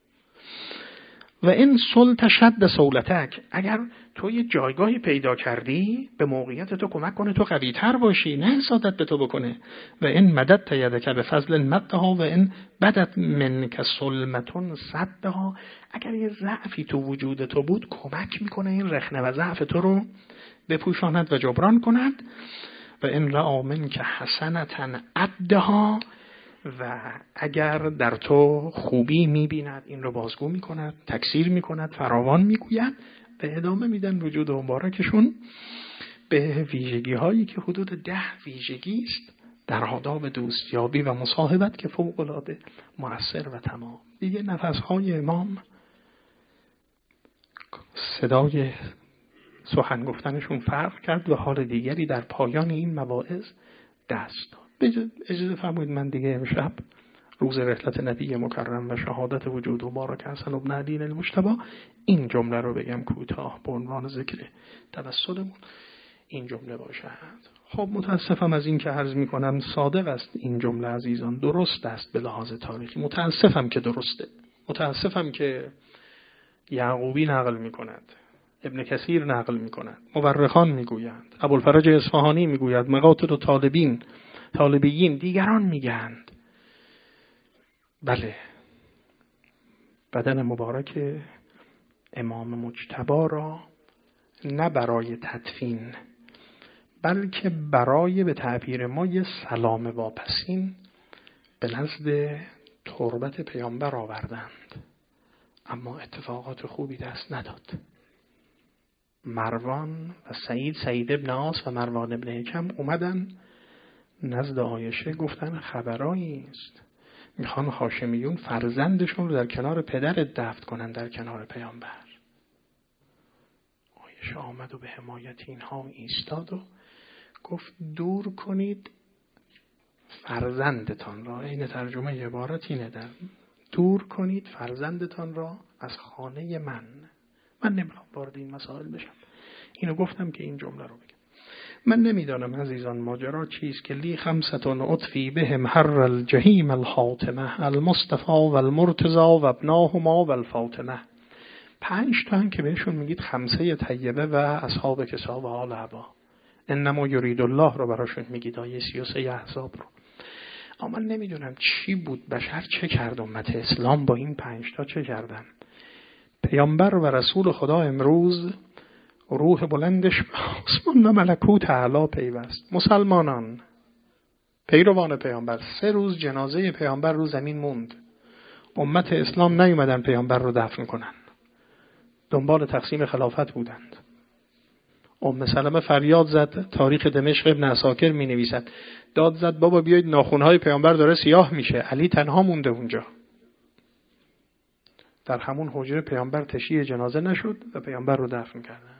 [SPEAKER 1] و این سلط شد سولتک، اگر تو یه جایگاهی پیدا کردی به موقعیت تو کمک کنه تو قوی تر باشی، نه حسادت به تو بکنه. و این مدد تیدک به فضل مدها و این بدت من که سلمتون صدها، اگر یه ضعفی تو وجود تو بود کمک میکنه این رخنه و ضعف تو رو بپوشاند و جبران کند. و این رأى منک حسنة عدها، و اگر در تو خوبی میبیند این رو بازگو میکند، تکثیر میکند، فراوان میگوید. به ادامه میدن وجود مبارکشون به ویژگی هایی که حدود 10 ویژگی است در آداب دوستیابی و مصاحبت که فوق العاده مؤثر و تمام. دیگه نفسهای امام صدای سخن گفتنشون فرق کرد و حال دیگری در پایان این مواعظ دست داد. اجازه فرمایید من دیگه امشب روز رحلت نبی مکرم و شهادت وجود مبارک حسن بن علی المجتبی این جمله رو بگم کوتاه به عنوان ذکر توسلمون این جمله باشد. خب متاسفم از این که عرض میکنم صادق است این جمله عزیزان، درست است به لحاظ تاریخی، متاسفم که درسته، متاسفم که یعقوبی نقل میکند، ابن کثیر نقل میکند، مورخان میگویند، ابوالفرج اصفهانی میگوید، مقاتل و طالبیین دیگران میگند. بله بدن مبارک امام مجتبی را نه برای تدفین بلکه برای به تعبیر ما یه سلام واپسین به نزد تربت پیامبر آوردند، اما اتفاقات خوبی دست نداد. مروان و سعید ابن عاص و مروان ابن حکم اومدن نزد عایشه، گفتن خبرایی است، میخوان هاشمیون فرزندشون رو در کنار پدرت دفن کنن، در کنار پیامبر. عایشه آمد و به حمایت اینها ایستاد و گفت دور کنید فرزندتان را. این ترجمه عبارت اینه، در دور کنید فرزندتان را از خانه من نمیخوام وارد این مسائل بشم، اینو گفتم که این جمله رو بگم. من نمیدانم عزیزان ماجرا چیست که لی خمستون اطفی بهم حر الجحیم الحاطمه المصطفى و المرتضى و ابناهما و الفاطمه. 5 تا که بهشون میگید خمسه طیبه و اصحاب کسا و آل عبا، انما یرید الله رو براشون میگید، آیه 33 احزاب رو. اما من نمیدونم چی بود بشر چه کرد، امت اسلام با این 5 تا چه کردن. پیامبر و رسول خدا امروز روح بلندش به آسمان و ملکوت اعلی پیوست. مسلمانان پیروان پیامبر 3 روز جنازه پیامبر رو زمین موند. امت اسلام نیومدن پیامبر رو دفن کنن، دنبال تقسیم خلافت بودند. ام سلمه فریاد زد، تاریخ دمشق ابن عساکر می نویسد، داد زد بابا بیایید ناخونهای پیامبر داره سیاه میشه. علی تنها مونده اونجا. در همون حجره پیامبر تشییع جنازه نشد و پیامبر رو دفن کردند.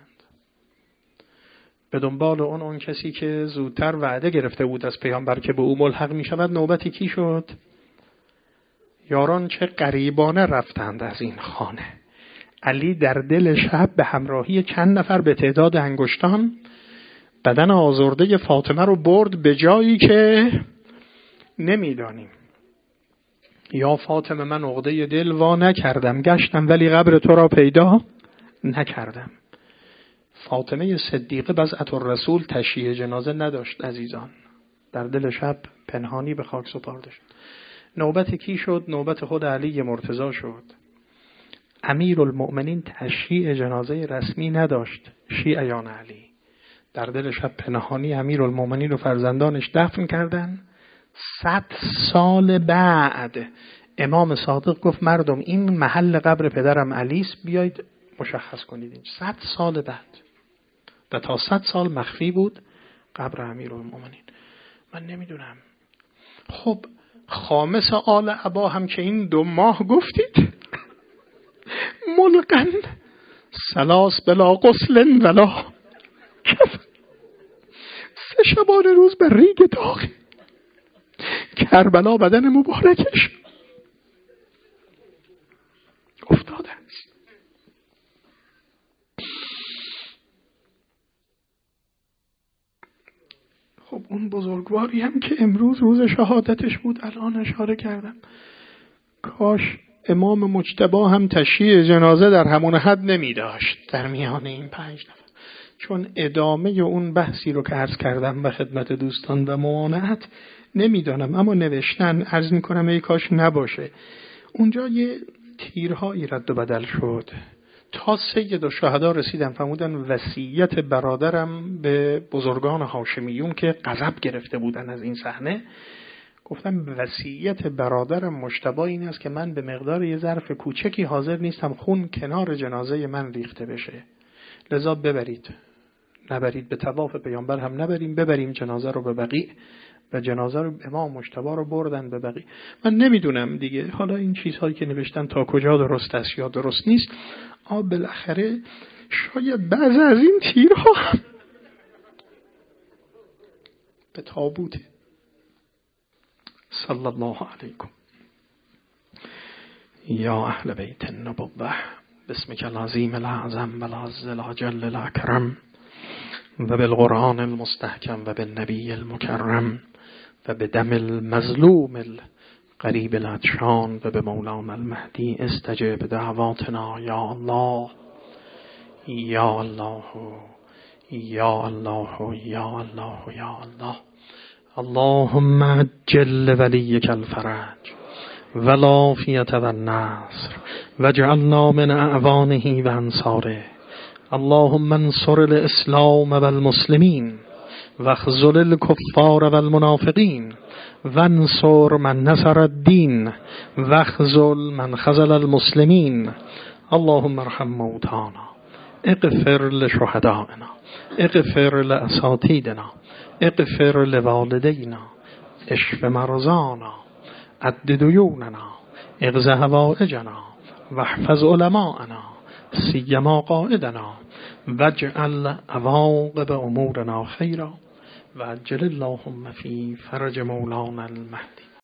[SPEAKER 1] به دنبال اون کسی که زودتر وعده گرفته بود از پیامبر که به او ملحق می شود نوبتی کی شد؟ یاران چه غریبانه رفتند از این خانه. علی در دل شب به همراهی چند نفر به تعداد انگشتان بدن آزرده فاطمه رو برد به جایی که نمیدانیم. یا فاطمه من عقده دل وا نکردم، گشتم ولی قبر تو را پیدا نکردم. فاطمه صدیقه بضعة الرسول تشییع جنازه نداشت عزیزان، در دل شب پنهانی به خاک سپرده شد. نوبت کی شد؟ نوبت خود علی مرتضی شد. امیرالمؤمنین تشییع جنازه رسمی نداشت، شیعیان علی در دل شب پنهانی امیرالمؤمنین و فرزندانش دفن کردن. 100 سال بعد امام صادق گفت مردم این محل قبر پدرم علی است، بیایید مشخص کنید. این 100 سال بعد و تا 100 سال مخفی بود قبر امیرالمؤمنین. من نمیدونم. خب خامس آل عبا هم که این 2 ماه گفتید ملقن سلاس بلا غسل ولا کفن، 3 شبانه روز به ریگ داغ کربلا بدن مبارکش افتاده است. خب اون بزرگواری هم که امروز روز شهادتش بود الان اشاره کردم، کاش امام مجتبی هم تشییع جنازه در همون حد نمی داشت در میان این 5 نفر، چون ادامه اون بحثی رو که عرض کردم به خدمت دوستان و ممانعت نمیدانم، اما نوشتن عرض میکنم ای کاش نباشه. اونجا یه تیرهایی رد و بدل شد تا سید الشهدا رسیدن فرمودن وصیت برادرم به بزرگان هاشمیون که غضب گرفته بودن از این صحنه، گفتم وصیت برادرم مجتبی این است که من به مقدار یه ظرف کوچکی حاضر نیستم خون کنار جنازه من ریخته بشه، لذا ببرید، نبرید به طواف پیامبر هم نبریم، ببریم جنازه رو به بقیع. و جنازه رو امام مجتبی رو بردن به بقیع. من نمیدونم دیگه حالا این چیزهایی که نوشتن تا کجا درست است یا درست نیست، اما بالاخره شاید بعضی از این تیرها به تابوت. صلی الله علیکم یا اهل بیت النبوة باسمک العظیم الأعظم والعز الأجل الأكرم و بالقرآن المستحکم و بالنبی المکرم و بدم المظلوم القریب العطشان و به مولانا المهدی استجب دعواتنا یا الله یا الله یا الله یا الله یا الله. اللهم عجل ولیک الفرج والعافیة والنصر وجعلنا من اعوانه و انصاره. اللهم انصر الاسلام و المسلمین واخذل الكفار و المنافقین وانصر من نصر الدین واخذل من خذل المسلمین. اللهم ارحم موتانا، اغفر لشهدائنا، اغفر لاساتیدنا، اغفر لوالدینا، اشف مرضانا، عد دیوننا، اقض حوائجنا، واحفظ علماءنا، سیما قائدنا، واجعل عواقب امورنا خیرا، وعجل اللهم فی فرج مولانا المهدی.